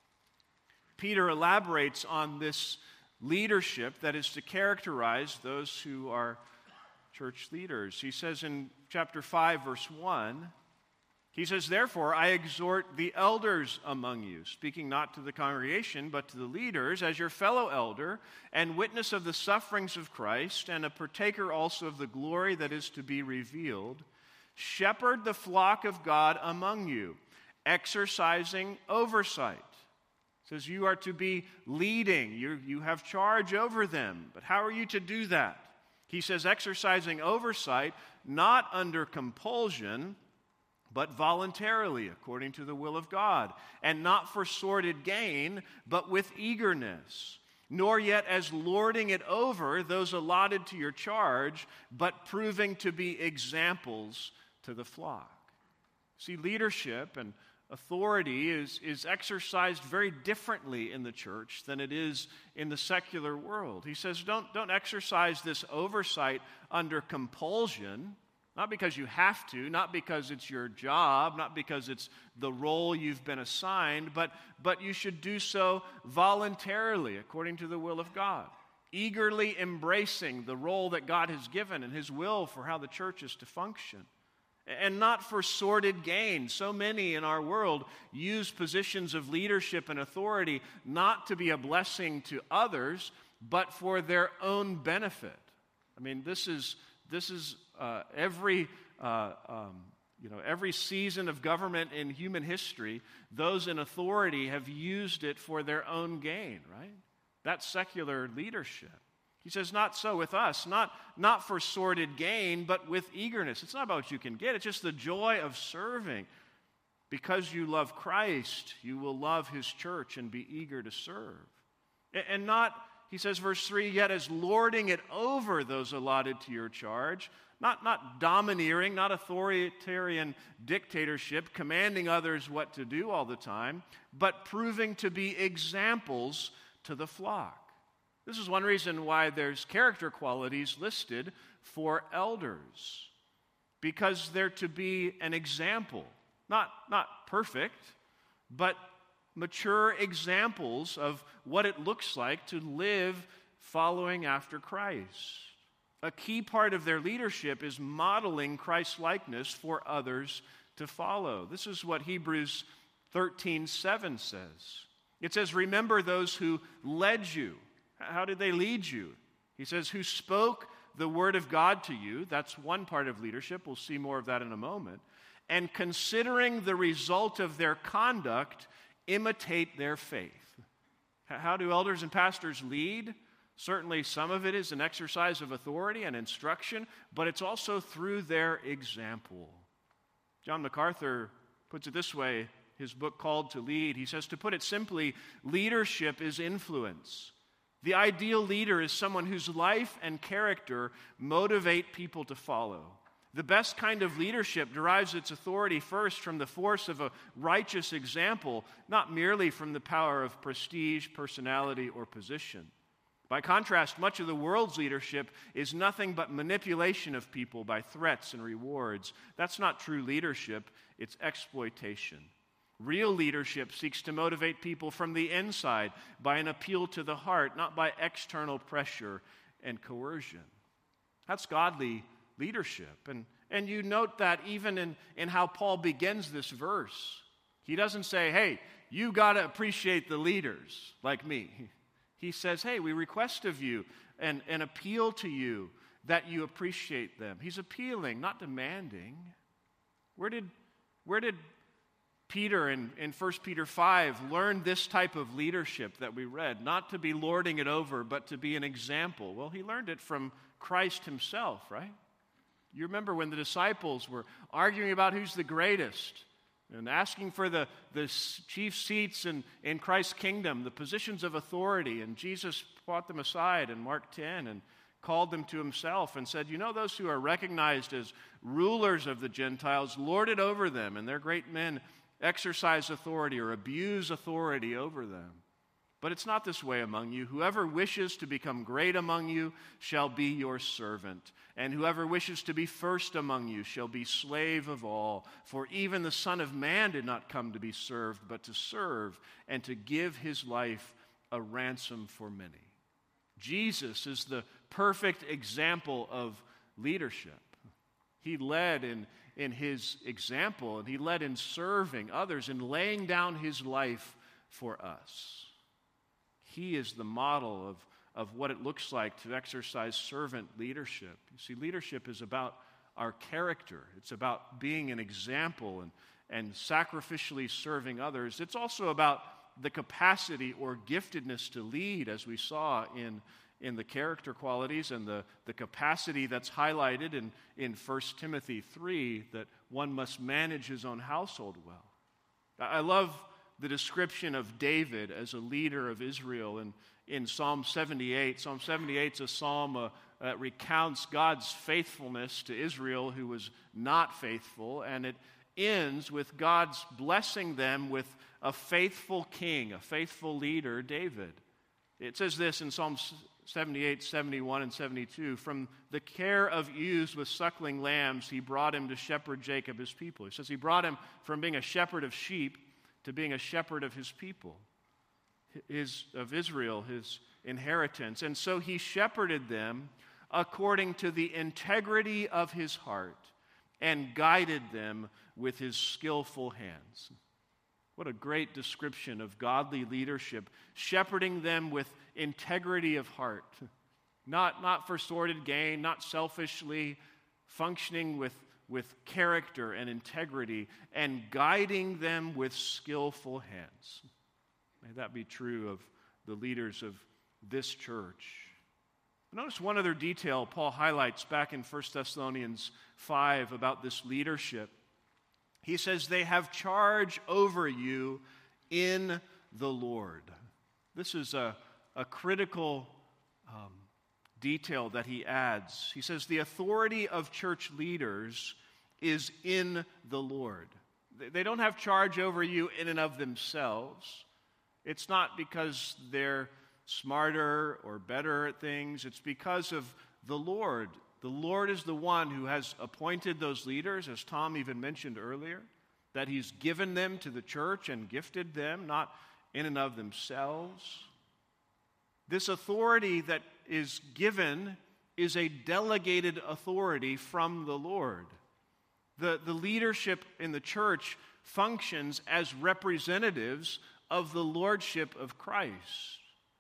Peter elaborates on this leadership that is to characterize those who are church leaders. He says in chapter 5, verse 1, he says, "Therefore I exhort the elders among you, speaking not to the congregation, but to the leaders, as your fellow elder, and witness of the sufferings of Christ, and a partaker also of the glory that is to be revealed. Shepherd the flock of God among you, exercising oversight." It says you are to be leading. You have charge over them. But how are you to do that? He says, exercising oversight, not under compulsion, but voluntarily, according to the will of God, and not for sordid gain, but with eagerness, nor yet as lording it over those allotted to your charge, but proving to be examples to the flock. See, leadership and authority is exercised very differently in the church than it is in the secular world. He says, don't exercise this oversight under compulsion, not because you have to, not because it's your job, not because it's the role you've been assigned, but you should do so voluntarily, according to the will of God, eagerly embracing the role that God has given and His will for how the church is to function. And not for sordid gain. So many in our world use positions of leadership and authority not to be a blessing to others, but for their own benefit. I mean, this is every season of government in human history. Those in authority have used it for their own gain, right? That's secular leadership. He says, not so with us, not for sordid gain, but with eagerness. It's not about what you can get. It's just the joy of serving. Because you love Christ, you will love His church and be eager to serve. And not, he says, verse 3, yet as lording it over those allotted to your charge, not domineering, not authoritarian dictatorship, commanding others what to do all the time, but proving to be examples to the flock. This is one reason why there's character qualities listed for elders, because they're to be an example, not perfect, but mature examples of what it looks like to live following after Christ. A key part of their leadership is modeling Christ-likeness for others to follow. This is what Hebrews 13:7 says. It says, remember those who led you. How did they lead you? He says, who spoke the word of God to you. That's one part of leadership. We'll see more of that in a moment. And considering the result of their conduct, imitate their faith. How do elders and pastors lead? Certainly some of it is an exercise of authority and instruction, but it's also through their example. John MacArthur puts it this way, his book Called to Lead. He says, to put it simply, leadership is influence. The ideal leader is someone whose life and character motivate people to follow. The best kind of leadership derives its authority first from the force of a righteous example, not merely from the power of prestige, personality, or position. By contrast, much of the world's leadership is nothing but manipulation of people by threats and rewards. That's not true leadership, it's exploitation. Real leadership seeks to motivate people from the inside by an appeal to the heart, not by external pressure and coercion. That's godly leadership. And you note that even in how Paul begins this verse. He doesn't say, hey, you got to appreciate the leaders like me. He says, hey, we request of you and appeal to you that you appreciate them. He's appealing, not demanding. Where did Peter in 1 Peter 5 learned this type of leadership that we read? Not to be lording it over, but to be an example. Well, he learned it from Christ himself, right? You remember when the disciples were arguing about who's the greatest and asking for the chief seats in Christ's kingdom, the positions of authority, and Jesus brought them aside in Mark 10 and called them to himself and said, you know, those who are recognized as rulers of the Gentiles lord it over them, and their great men exercise authority or abuse authority over them. But it's not this way among you. Whoever wishes to become great among you shall be your servant, and whoever wishes to be first among you shall be slave of all. For even the Son of Man did not come to be served, but to serve and to give his life a ransom for many. Jesus is the perfect example of leadership. He led in his example, and he led in serving others and laying down his life for us. He is the model of what it looks like to exercise servant leadership. You see, leadership is about our character. It's about being an example and sacrificially serving others. It's also about the capacity or giftedness to lead, as we saw in the character qualities and the capacity that's highlighted in 1 Timothy 3, that one must manage his own household well. I love the description of David as a leader of Israel in Psalm 78. Psalm 78 is a psalm that recounts God's faithfulness to Israel, who was not faithful, and it ends with God's blessing them with a faithful king, a faithful leader, David. It says this in Psalm 78, 71, and 72, from the care of ewes with suckling lambs, he brought him to shepherd Jacob, his people. He says he brought him from being a shepherd of sheep to being a shepherd of his people, of Israel, his inheritance. And so he shepherded them according to the integrity of his heart and guided them with his skillful hands. What a great description of godly leadership, shepherding them with integrity of heart, not for sordid gain, not selfishly, functioning with character and integrity, and guiding them with skillful hands. May that be true of the leaders of this church. Notice one other detail Paul highlights back in 1 Thessalonians 5 about this leadership. He says, they have charge over you in the Lord. This is a critical detail that he adds. He says, the authority of church leaders is in the Lord. They don't have charge over you in and of themselves. It's not because they're smarter or better at things. It's because of the Lord. The Lord is the one who has appointed those leaders, as Tom even mentioned earlier, that he's given them to the church and gifted them, not in and of themselves. This authority that is given is a delegated authority from the Lord. The leadership in the church functions as representatives of the lordship of Christ.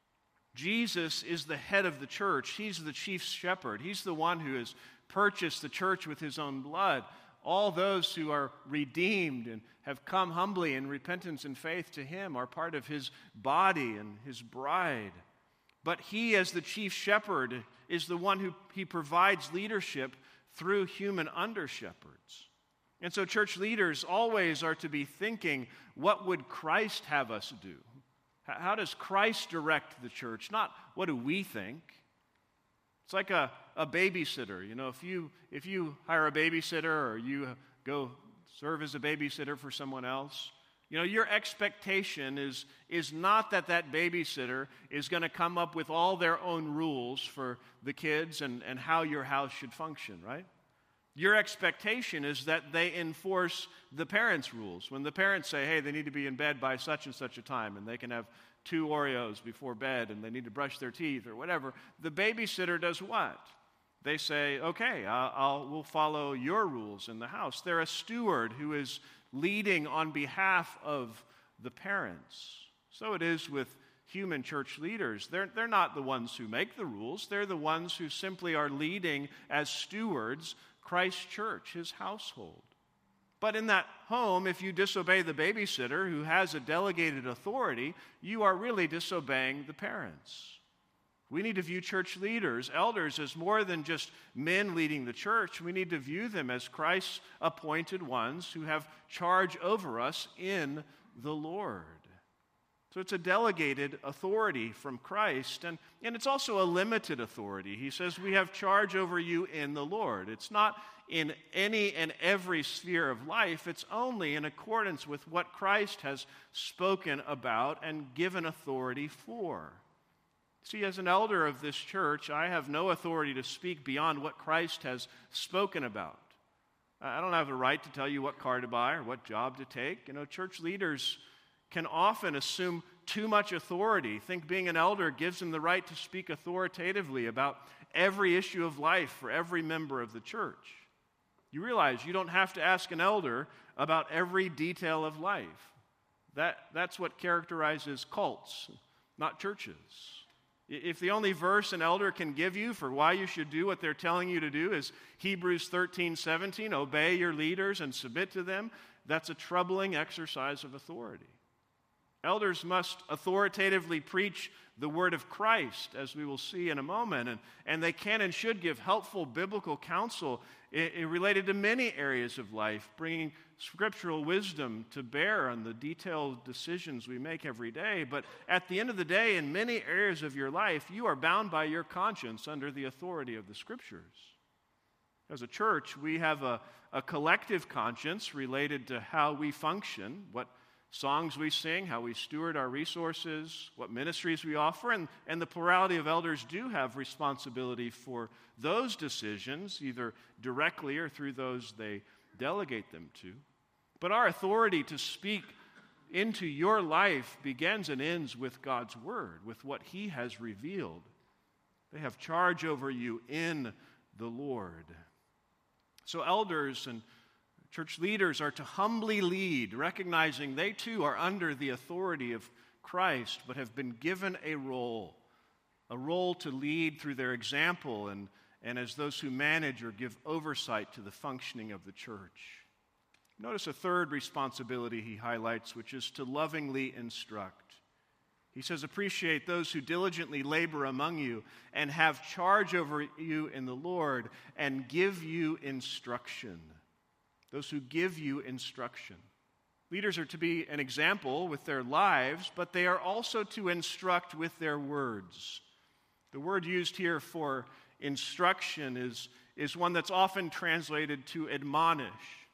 Jesus is the head of the church. He's the chief shepherd. He's the one who has purchased the church with his own blood. All those who are redeemed and have come humbly in repentance and faith to him are part of his body and his bride. But he, as the chief shepherd, is the one who he provides leadership through human under-shepherds. And so church leaders always are to be thinking, what would Christ have us do? How does Christ direct the church? Not what do we think? It's like a babysitter. You know, if you hire a babysitter or you go serve as a babysitter for someone else, you know, your expectation is not that babysitter is going to come up with all their own rules for the kids and how your house should function, right? Your expectation is that they enforce the parents' rules. When the parents say, hey, they need to be in bed by such and such a time, and they can have 2 Oreos before bed, and they need to brush their teeth or whatever, the babysitter does what? They say, okay, we'll follow your rules in the house. They're a steward who is leading on behalf of the parents. So it is with human church leaders. They're not the ones who make the rules. They're the ones who simply are leading as stewards Christ's church, his household. But in that home, if you disobey the babysitter who has a delegated authority, you are really disobeying the parents. We need to view church leaders, elders, as more than just men leading the church. We need to view them as Christ's appointed ones who have charge over us in the Lord. So it's a delegated authority from Christ, and it's also a limited authority. He says we have charge over you in the Lord. It's not in any and every sphere of life. It's only in accordance with what Christ has spoken about and given authority for. See, as an elder of this church, I have no authority to speak beyond what Christ has spoken about. I don't have the right to tell you what car to buy or what job to take. Church leaders can often assume too much authority. Think being an elder gives them the right to speak authoritatively about every issue of life for every member of the church. You realize you don't have to ask an elder about every detail of life. That's what characterizes cults, not churches. If the only verse an elder can give you for why you should do what they're telling you to do is Hebrews 13:17, obey your leaders and submit to them, that's a troubling exercise of authority. Elders must authoritatively preach the word of Christ, as we will see in a moment, and they can and should give helpful biblical counsel related to many areas of life, bringing scriptural wisdom to bear on the detailed decisions we make every day. But at the end of the day, in many areas of your life, you are bound by your conscience under the authority of the Scriptures. As a church, we have a collective conscience related to how we function, what songs we sing, how we steward our resources, what ministries we offer, and the plurality of elders do have responsibility for those decisions, either directly or through those they delegate them to. But our authority to speak into your life begins and ends with God's word, with what He has revealed. They have charge over you in the Lord. So elders and church leaders are to humbly lead, recognizing they too are under the authority of Christ, but have been given a role to lead through their example and as those who manage or give oversight to the functioning of the church. Notice a third responsibility he highlights, which is to lovingly instruct. He says, appreciate those who diligently labor among you and have charge over you in the Lord and give you instruction. Those who give you instruction. Leaders are to be an example with their lives, but they are also to instruct with their words. The word used here for instruction is one that's often translated to admonish,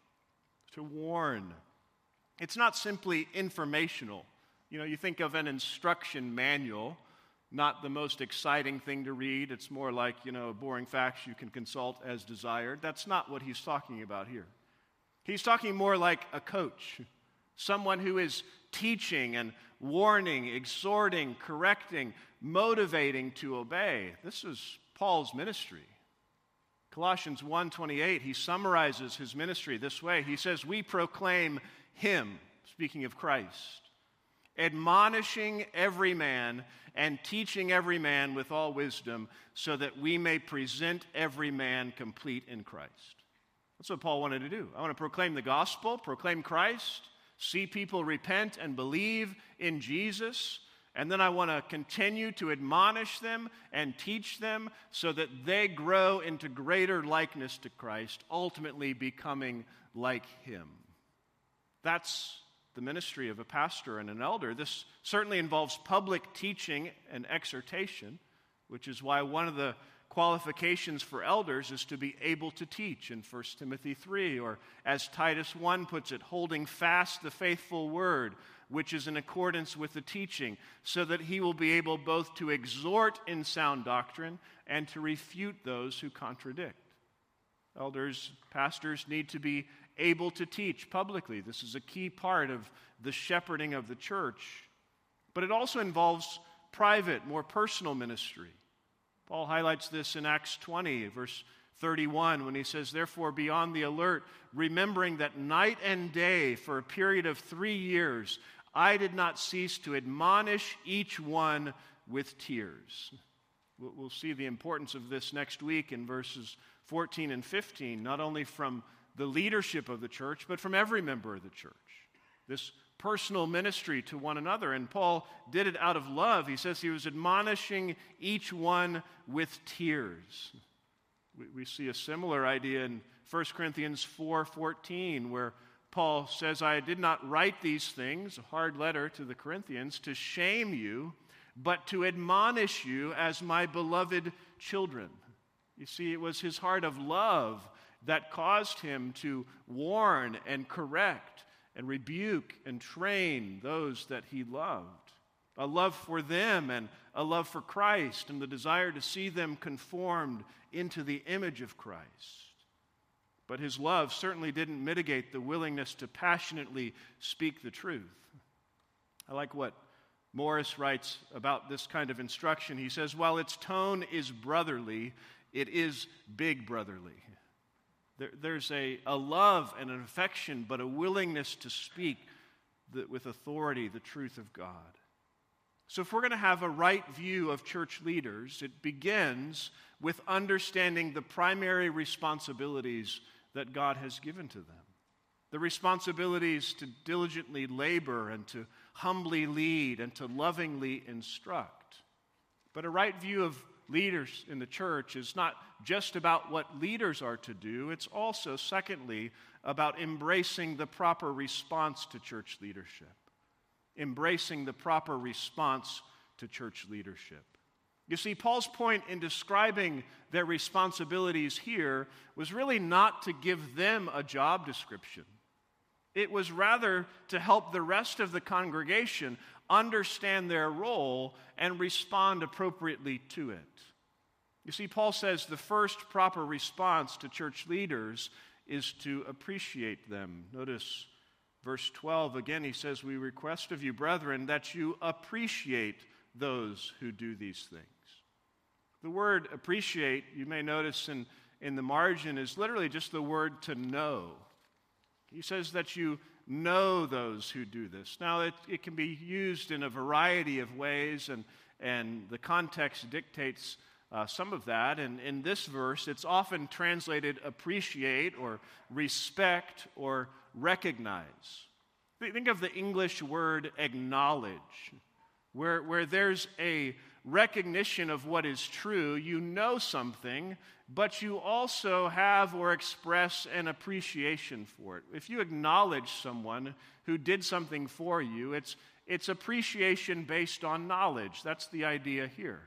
to warn. It's not simply informational. You think of an instruction manual, not the most exciting thing to read. It's more like, boring facts you can consult as desired. That's not what he's talking about here. He's talking more like a coach, someone who is teaching and warning, exhorting, correcting, motivating to obey. This is Paul's ministry. Colossians 1:28, he summarizes his ministry this way. He says, we proclaim him, speaking of Christ, admonishing every man and teaching every man with all wisdom, so that we may present every man complete in Christ. That's what Paul wanted to do. I want to proclaim the gospel, proclaim Christ, see people repent and believe in Jesus, and then I want to continue to admonish them and teach them so that they grow into greater likeness to Christ, ultimately becoming like Him. That's the ministry of a pastor and an elder. This certainly involves public teaching and exhortation, which is why one of the qualifications for elders is to be able to teach in 1 Timothy 3, or as Titus 1 puts it, holding fast the faithful word, which is in accordance with the teaching, so that he will be able both to exhort in sound doctrine and to refute those who contradict. Elders, pastors need to be able to teach publicly. This is a key part of the shepherding of the church. But it also involves private, more personal ministry. Paul highlights this in Acts 20, verse 31, when he says, therefore be on the alert, remembering that night and day for a period of 3 years, I did not cease to admonish each one with tears. We'll see the importance of this next week in verses 14 and 15, not only from the leadership of the church, but from every member of the church. This personal ministry to one another. And Paul did it out of love. He says he was admonishing each one with tears. We see a similar idea in 1 Corinthians 4:14, where Paul says, I did not write these things, a hard letter to the Corinthians, to shame you, but to admonish you as my beloved children. You see, it was his heart of love that caused him to warn and correct and rebuke and train those that he loved. A love for them and a love for Christ and the desire to see them conformed into the image of Christ. But his love certainly didn't mitigate the willingness to passionately speak the truth. I like what Morris writes about this kind of instruction. He says, while its tone is brotherly, it is big brotherly. There's a love and an affection, but a willingness to speak with authority the truth of God. So if we're going to have a right view of church leaders, it begins with understanding the primary responsibilities that God has given to them. The responsibilities to diligently labor and to humbly lead and to lovingly instruct. But a right view of leaders in the church is not just about what leaders are to do. It's also, secondly, about embracing the proper response to church leadership. Embracing the proper response to church leadership. You see, Paul's point in describing their responsibilities here was really not to give them a job description. It was rather to help the rest of the congregation understand their role and respond appropriately to it. You see, Paul says the first proper response to church leaders is to appreciate them. Notice verse 12 again, he says, we request of you, brethren, that you appreciate those who do these things. The word appreciate, you may notice in the margin, is literally just the word to know. He says that you know those who do this. Now, it can be used in a variety of ways, and the context dictates some of that. And in this verse, it's often translated appreciate or respect or recognize. Think of the English word acknowledge, where there's a recognition of what is true. You know something, but you also have or express an appreciation for it. If you acknowledge someone who did something for you, it's appreciation based on knowledge. That's the idea here.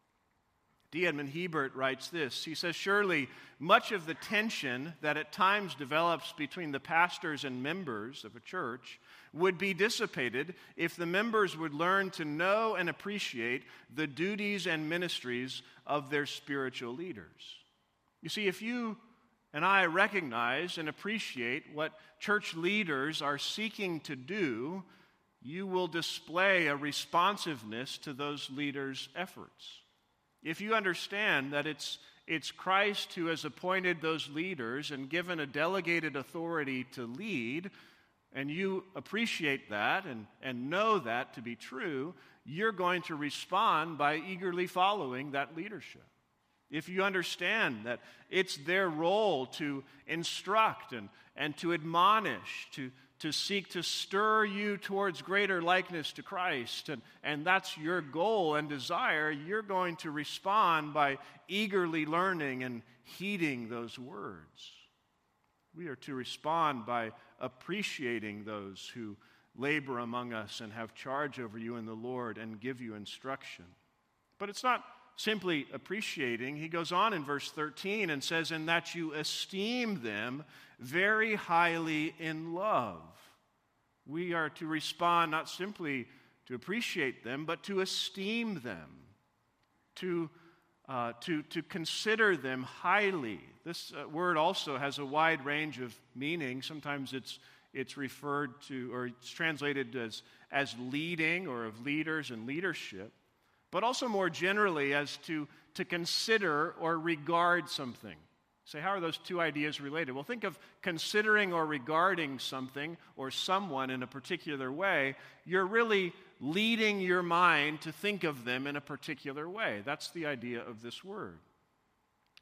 D. Edmond Hebert writes this. He says, surely much of the tension that at times develops between the pastors and members of a church would be dissipated if the members would learn to know and appreciate the duties and ministries of their spiritual leaders. You see, if you and I recognize and appreciate what church leaders are seeking to do, you will display a responsiveness to those leaders' efforts. If you understand that it's Christ who has appointed those leaders and given a delegated authority to lead, and you appreciate that and know that to be true, you're going to respond by eagerly following that leadership. If you understand that it's their role to instruct and to admonish, to seek to stir you towards greater likeness to Christ, and that's your goal and desire, you're going to respond by eagerly learning and heeding those words. We are to respond by appreciating those who labor among us and have charge over you in the Lord and give you instruction. But it's not simply appreciating. He goes on in verse 13 and says, and that you esteem them very highly in love. We are to respond not simply to appreciate them, but to esteem them, to consider them highly. This word also has a wide range of meaning. Sometimes it's referred to, or it's translated as leading, or of leaders and leadership, but also more generally as to consider or regard something. Say, how are those two ideas related? Well, think of considering or regarding something or someone in a particular way. You're really leading your mind to think of them in a particular way. That's the idea of this word.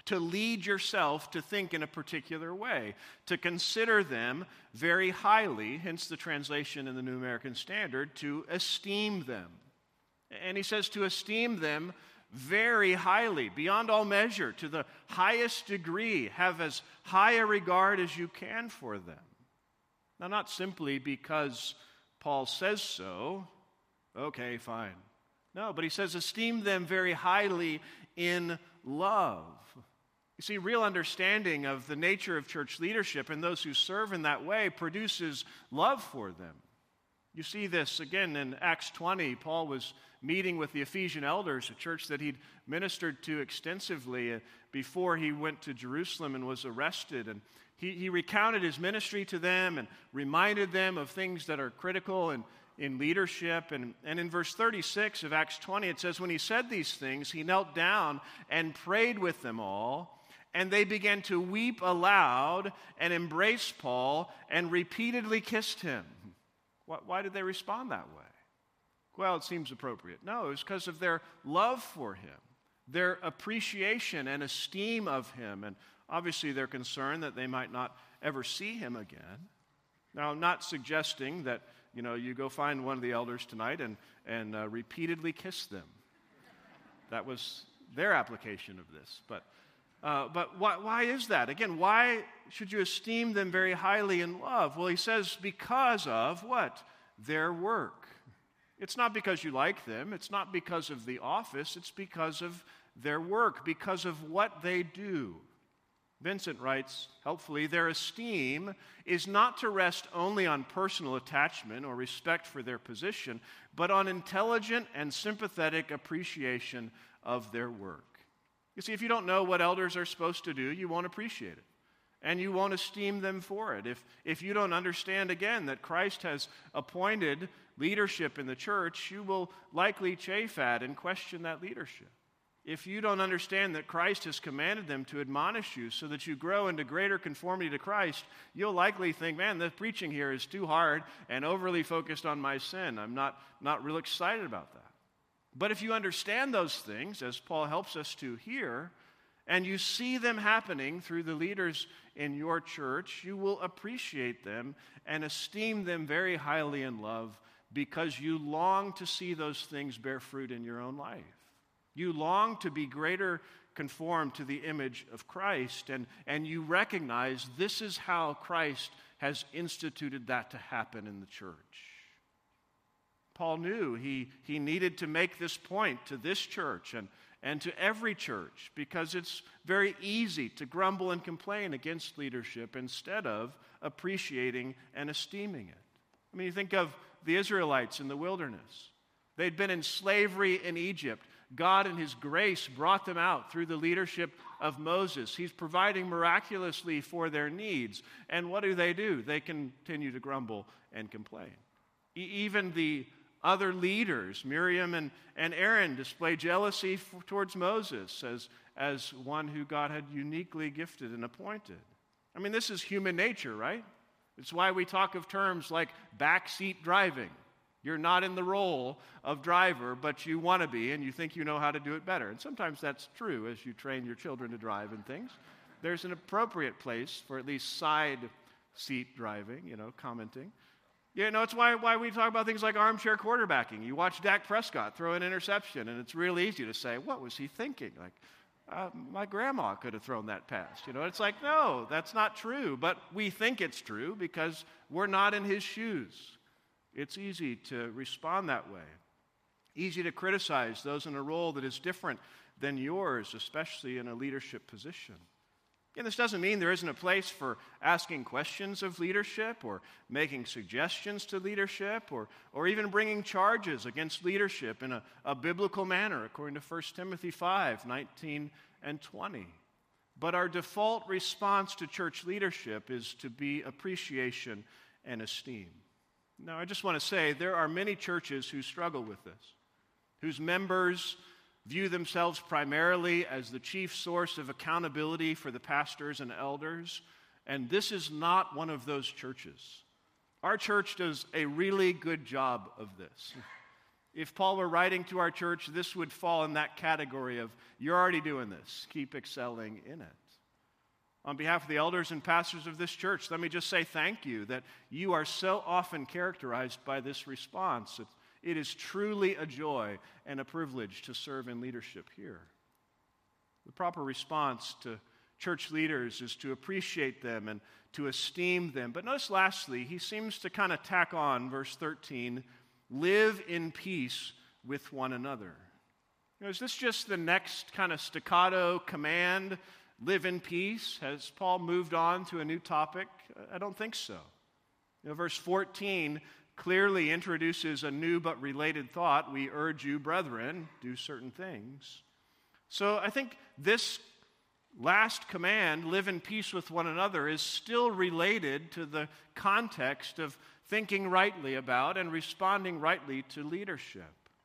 to lead yourself to think in a particular way, to consider them very highly, hence the translation in the New American Standard, to esteem them. And he says to esteem them very highly, beyond all measure, to the highest degree, have as high a regard as you can for them. Now, not simply because Paul says so, okay, fine. No, but he says esteem them very highly in love. You see, real understanding of the nature of church leadership and those who serve in that way produces love for them. You see this again in Acts 20. Paul was meeting with the Ephesian elders, a church that he'd ministered to extensively before he went to Jerusalem and was arrested. And he recounted his ministry to them and reminded them of things that are critical in leadership. And in verse 36 of Acts 20, it says, when he said these things, he knelt down and prayed with them all. And they began to weep aloud and embrace Paul and repeatedly kissed him. Why did they respond that way? Well, it seems appropriate. No, it was because of their love for him, their appreciation and esteem of him, and obviously their concern that they might not ever see him again. Now, I'm not suggesting that, you go find one of the elders tonight and repeatedly kiss them. That was their application of this. But why is that? Again, why should you esteem them very highly in love? Well, he says because of what? Their work. It's not because you like them. It's not because of the office. It's because of their work, because of what they do. Vincent writes, helpfully, their esteem is not to rest only on personal attachment or respect for their position, but on intelligent and sympathetic appreciation of their work. You see, if you don't know what elders are supposed to do, you won't appreciate it. And you won't esteem them for it. If you don't understand, again, that Christ has appointed leadership in the church, you will likely chafe at and question that leadership. If you don't understand that Christ has commanded them to admonish you so that you grow into greater conformity to Christ, you'll likely think, man, the preaching here is too hard and overly focused on my sin. I'm not real excited about that. But if you understand those things, as Paul helps us to here, and you see them happening through the leaders in your church, you will appreciate them and esteem them very highly in love because you long to see those things bear fruit in your own life. You long to be greater conformed to the image of Christ, and you recognize this is how Christ has instituted that to happen in the church. Paul knew he needed to make this point to this church and to every church because it's very easy to grumble and complain against leadership instead of appreciating and esteeming it. I mean, you think of the Israelites in the wilderness. They'd been in slavery in Egypt. God in his grace brought them out through the leadership of Moses. He's providing miraculously for their needs. And what do? They continue to grumble and complain. Even the other leaders, Miriam and Aaron, display jealousy towards Moses as one who God had uniquely gifted and appointed. I mean, this is human nature, right? It's why we talk of terms like backseat driving. You're not in the role of driver, but you want to be, and you think you know how to do it better. And sometimes that's true as you train your children to drive and things. There's an appropriate place for at least side seat driving, commenting. It's why we talk about things like armchair quarterbacking. You watch Dak Prescott throw an interception, and it's real easy to say, what was he thinking? My grandma could have thrown that pass. It's like, no, that's not true. But we think it's true because we're not in his shoes. It's easy to respond that way. Easy to criticize those in a role that is different than yours, especially in a leadership position. And this doesn't mean there isn't a place for asking questions of leadership or making suggestions to leadership or even bringing charges against leadership in a biblical manner, according to 1 Timothy 5:19 and 20. But our default response to church leadership is to be appreciation and esteem. Now, I just want to say there are many churches who struggle with this, whose members view themselves primarily as the chief source of accountability for the pastors and elders, and this is not one of those churches. Our church does a really good job of this. If Paul were writing to our church, this would fall in that category of, you're already doing this. Keep excelling in it. On behalf of the elders and pastors of this church, let me just say thank you that you are so often characterized by this response. It is truly a joy and a privilege to serve in leadership here. The proper response to church leaders is to appreciate them and to esteem them. But notice lastly, he seems to kind of tack on, verse 13, live in peace with one another. Is this just the next kind of staccato command? Live in peace? Has Paul moved on to a new topic? I don't think so. Verse 14 clearly introduces a new but related thought. We urge you, brethren, do certain things. So I think this last command, live in peace with one another, is still related to the context of thinking rightly about and responding rightly to leadership.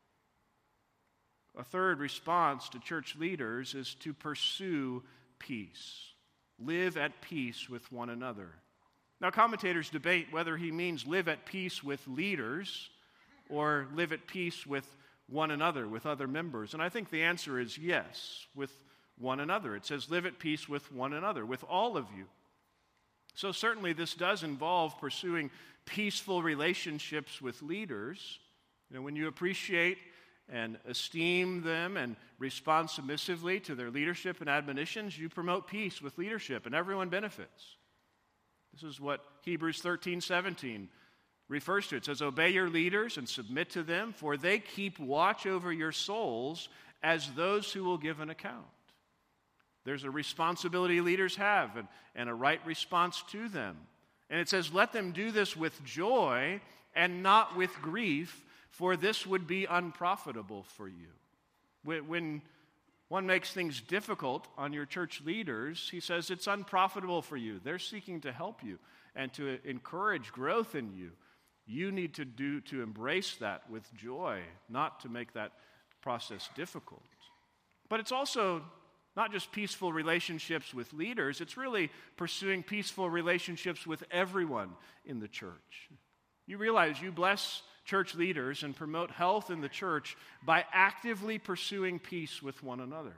A third response to church leaders is to pursue peace. Live at peace with one another. Now, commentators debate whether he means live at peace with leaders or live at peace with one another, with other members. And I think the answer is yes, with one another. It says live at peace with one another, with all of you. So certainly this does involve pursuing peaceful relationships with leaders. When you appreciate and esteem them and respond submissively to their leadership and admonitions, you promote peace with leadership, and everyone benefits. This is what Hebrews 13:17 refers to. It says, obey your leaders and submit to them, for they keep watch over your souls as those who will give an account. There's a responsibility leaders have and a right response to them. And it says, let them do this with joy and not with grief, for this would be unprofitable for you. When one makes things difficult on your church leaders, he says it's unprofitable for you. They're seeking to help you and to encourage growth in you. You need to embrace that with joy, not to make that process difficult. But it's also not just peaceful relationships with leaders, it's really pursuing peaceful relationships with everyone in the church. You realize you bless church leaders and promote health in the church by actively pursuing peace with one another.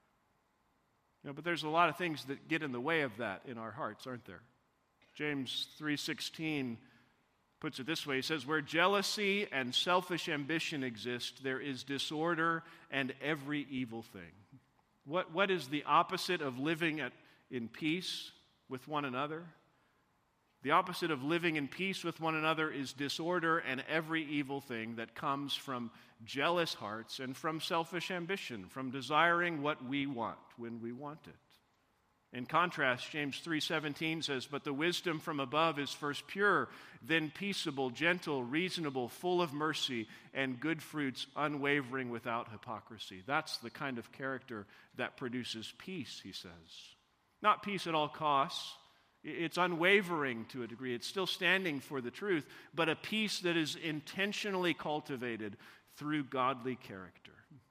But there's a lot of things that get in the way of that in our hearts, aren't there? James 3:16 puts it this way. He says, where jealousy and selfish ambition exist, there is disorder and every evil thing. What is the opposite of living in peace with one another? The opposite of living in peace with one another is disorder and every evil thing that comes from jealous hearts and from selfish ambition, from desiring what we want when we want it. In contrast, James 3:17 says, but the wisdom from above is first pure, then peaceable, gentle, reasonable, full of mercy and good fruits, unwavering without hypocrisy. That's the kind of character that produces peace, he says. Not peace at all costs. It's unwavering to a degree. It's still standing for the truth, but a peace that is intentionally cultivated through godly character.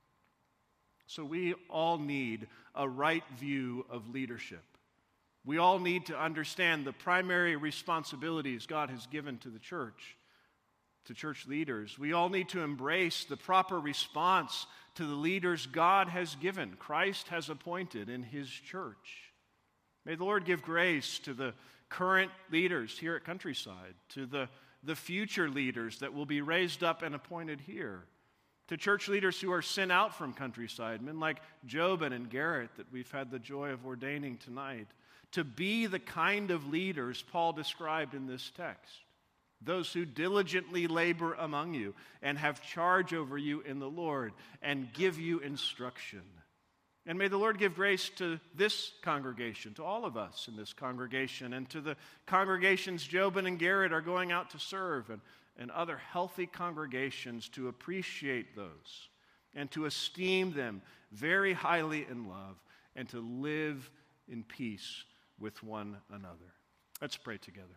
So we all need a right view of leadership. We all need to understand the primary responsibilities God has given to the church, to church leaders. We all need to embrace the proper response to the leaders God has given, Christ has appointed in his church. May the Lord give grace to the current leaders here at Countryside, to the future leaders that will be raised up and appointed here, to church leaders who are sent out from Countryside, men like Jobin and Garrett that we've had the joy of ordaining tonight, to be the kind of leaders Paul described in this text, those who diligently labor among you and have charge over you in the Lord and give you instruction. And may the Lord give grace to this congregation, to all of us in this congregation, and to the congregations Jobin and Garrett are going out to serve, and other healthy congregations, to appreciate those and to esteem them very highly in love and to live in peace with one another. Let's pray together.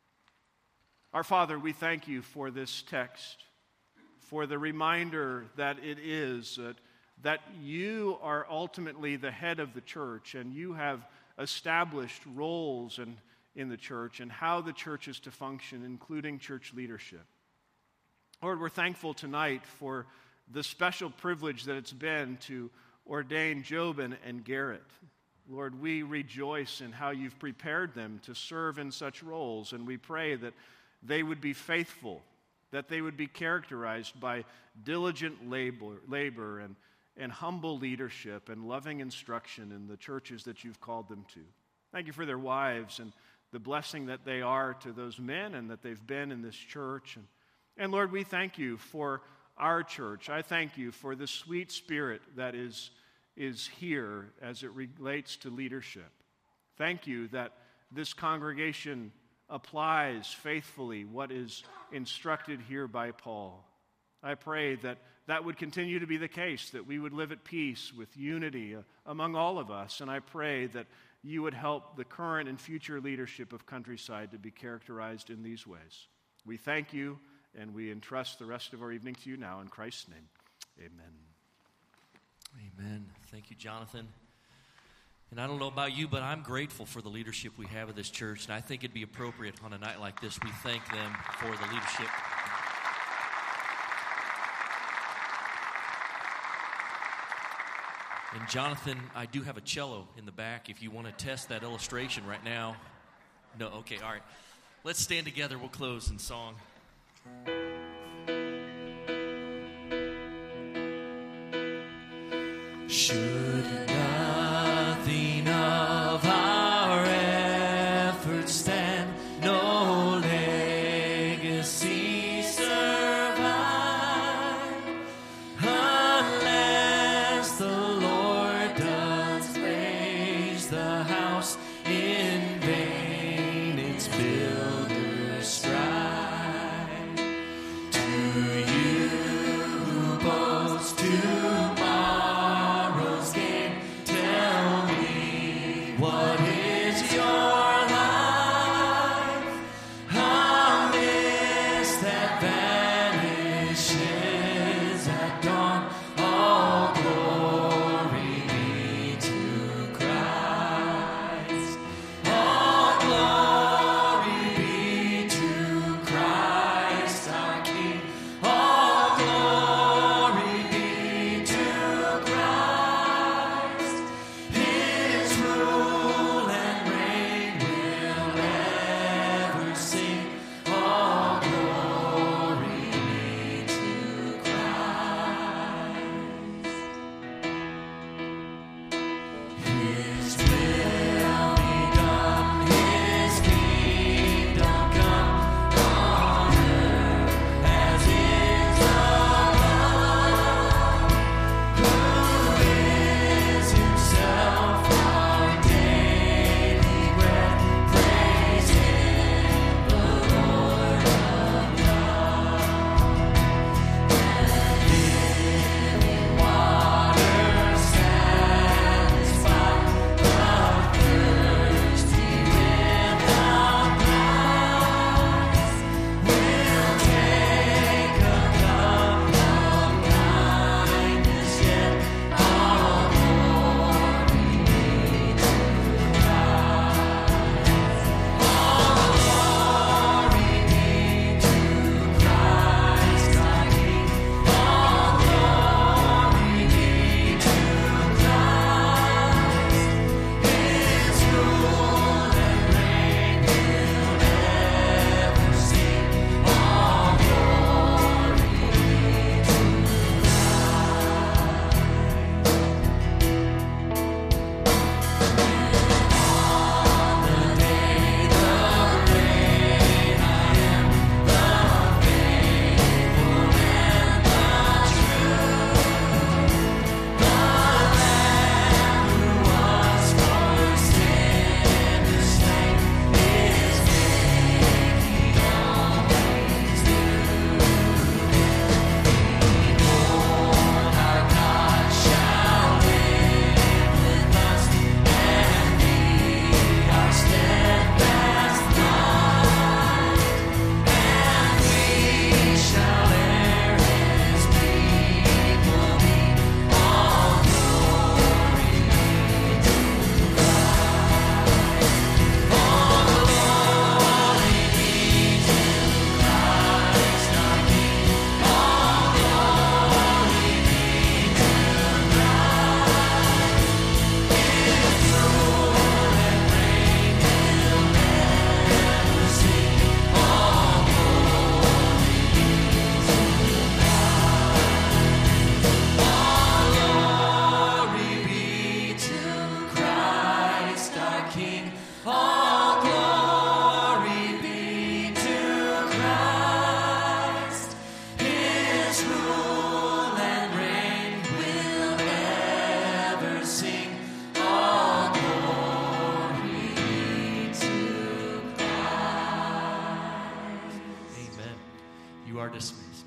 Our Father, we thank you for this text, for the reminder that it is that you are ultimately the head of the church, and you have established roles in the church and how the church is to function, including church leadership. Lord, we're thankful tonight for the special privilege that it's been to ordain Jobin and Garrett. Lord, we rejoice in how you've prepared them to serve in such roles, and we pray that they would be faithful, that they would be characterized by diligent labor and humble leadership and loving instruction in the churches that you've called them to. Thank you for their wives and the blessing that they are to those men and that they've been in this church. And Lord, we thank you for our church. I thank you for the sweet spirit that is here as it relates to leadership. Thank you that this congregation applies faithfully what is instructed here by Paul. I pray that that would continue to be the case, that we would live at peace with unity among all of us. And I pray that you would help the current and future leadership of Countryside to be characterized in these ways. We thank you, and we entrust the rest of our evening to you now. In Christ's name, amen. Amen. Thank you, Jonathan. And I don't know about you, but I'm grateful for the leadership we have at this church, and I think it'd be appropriate on a night like this we thank them for the leadership. And Jonathan, I do have a cello in the back if you want to test that illustration right now. No, okay, all right. Let's stand together. We'll close in song. Should nothing of our efforts stand, no legacy survive, unless the Lord does raise the house in vain, its builders strive. To you who boast tomorrow's gain, tell me, what is your life? A mist that vanishes at dawn, all glory be to Christ. All glory be to Christ. His rule and reign will ever sing. All glory be to Christ. Amen. You are dismissed.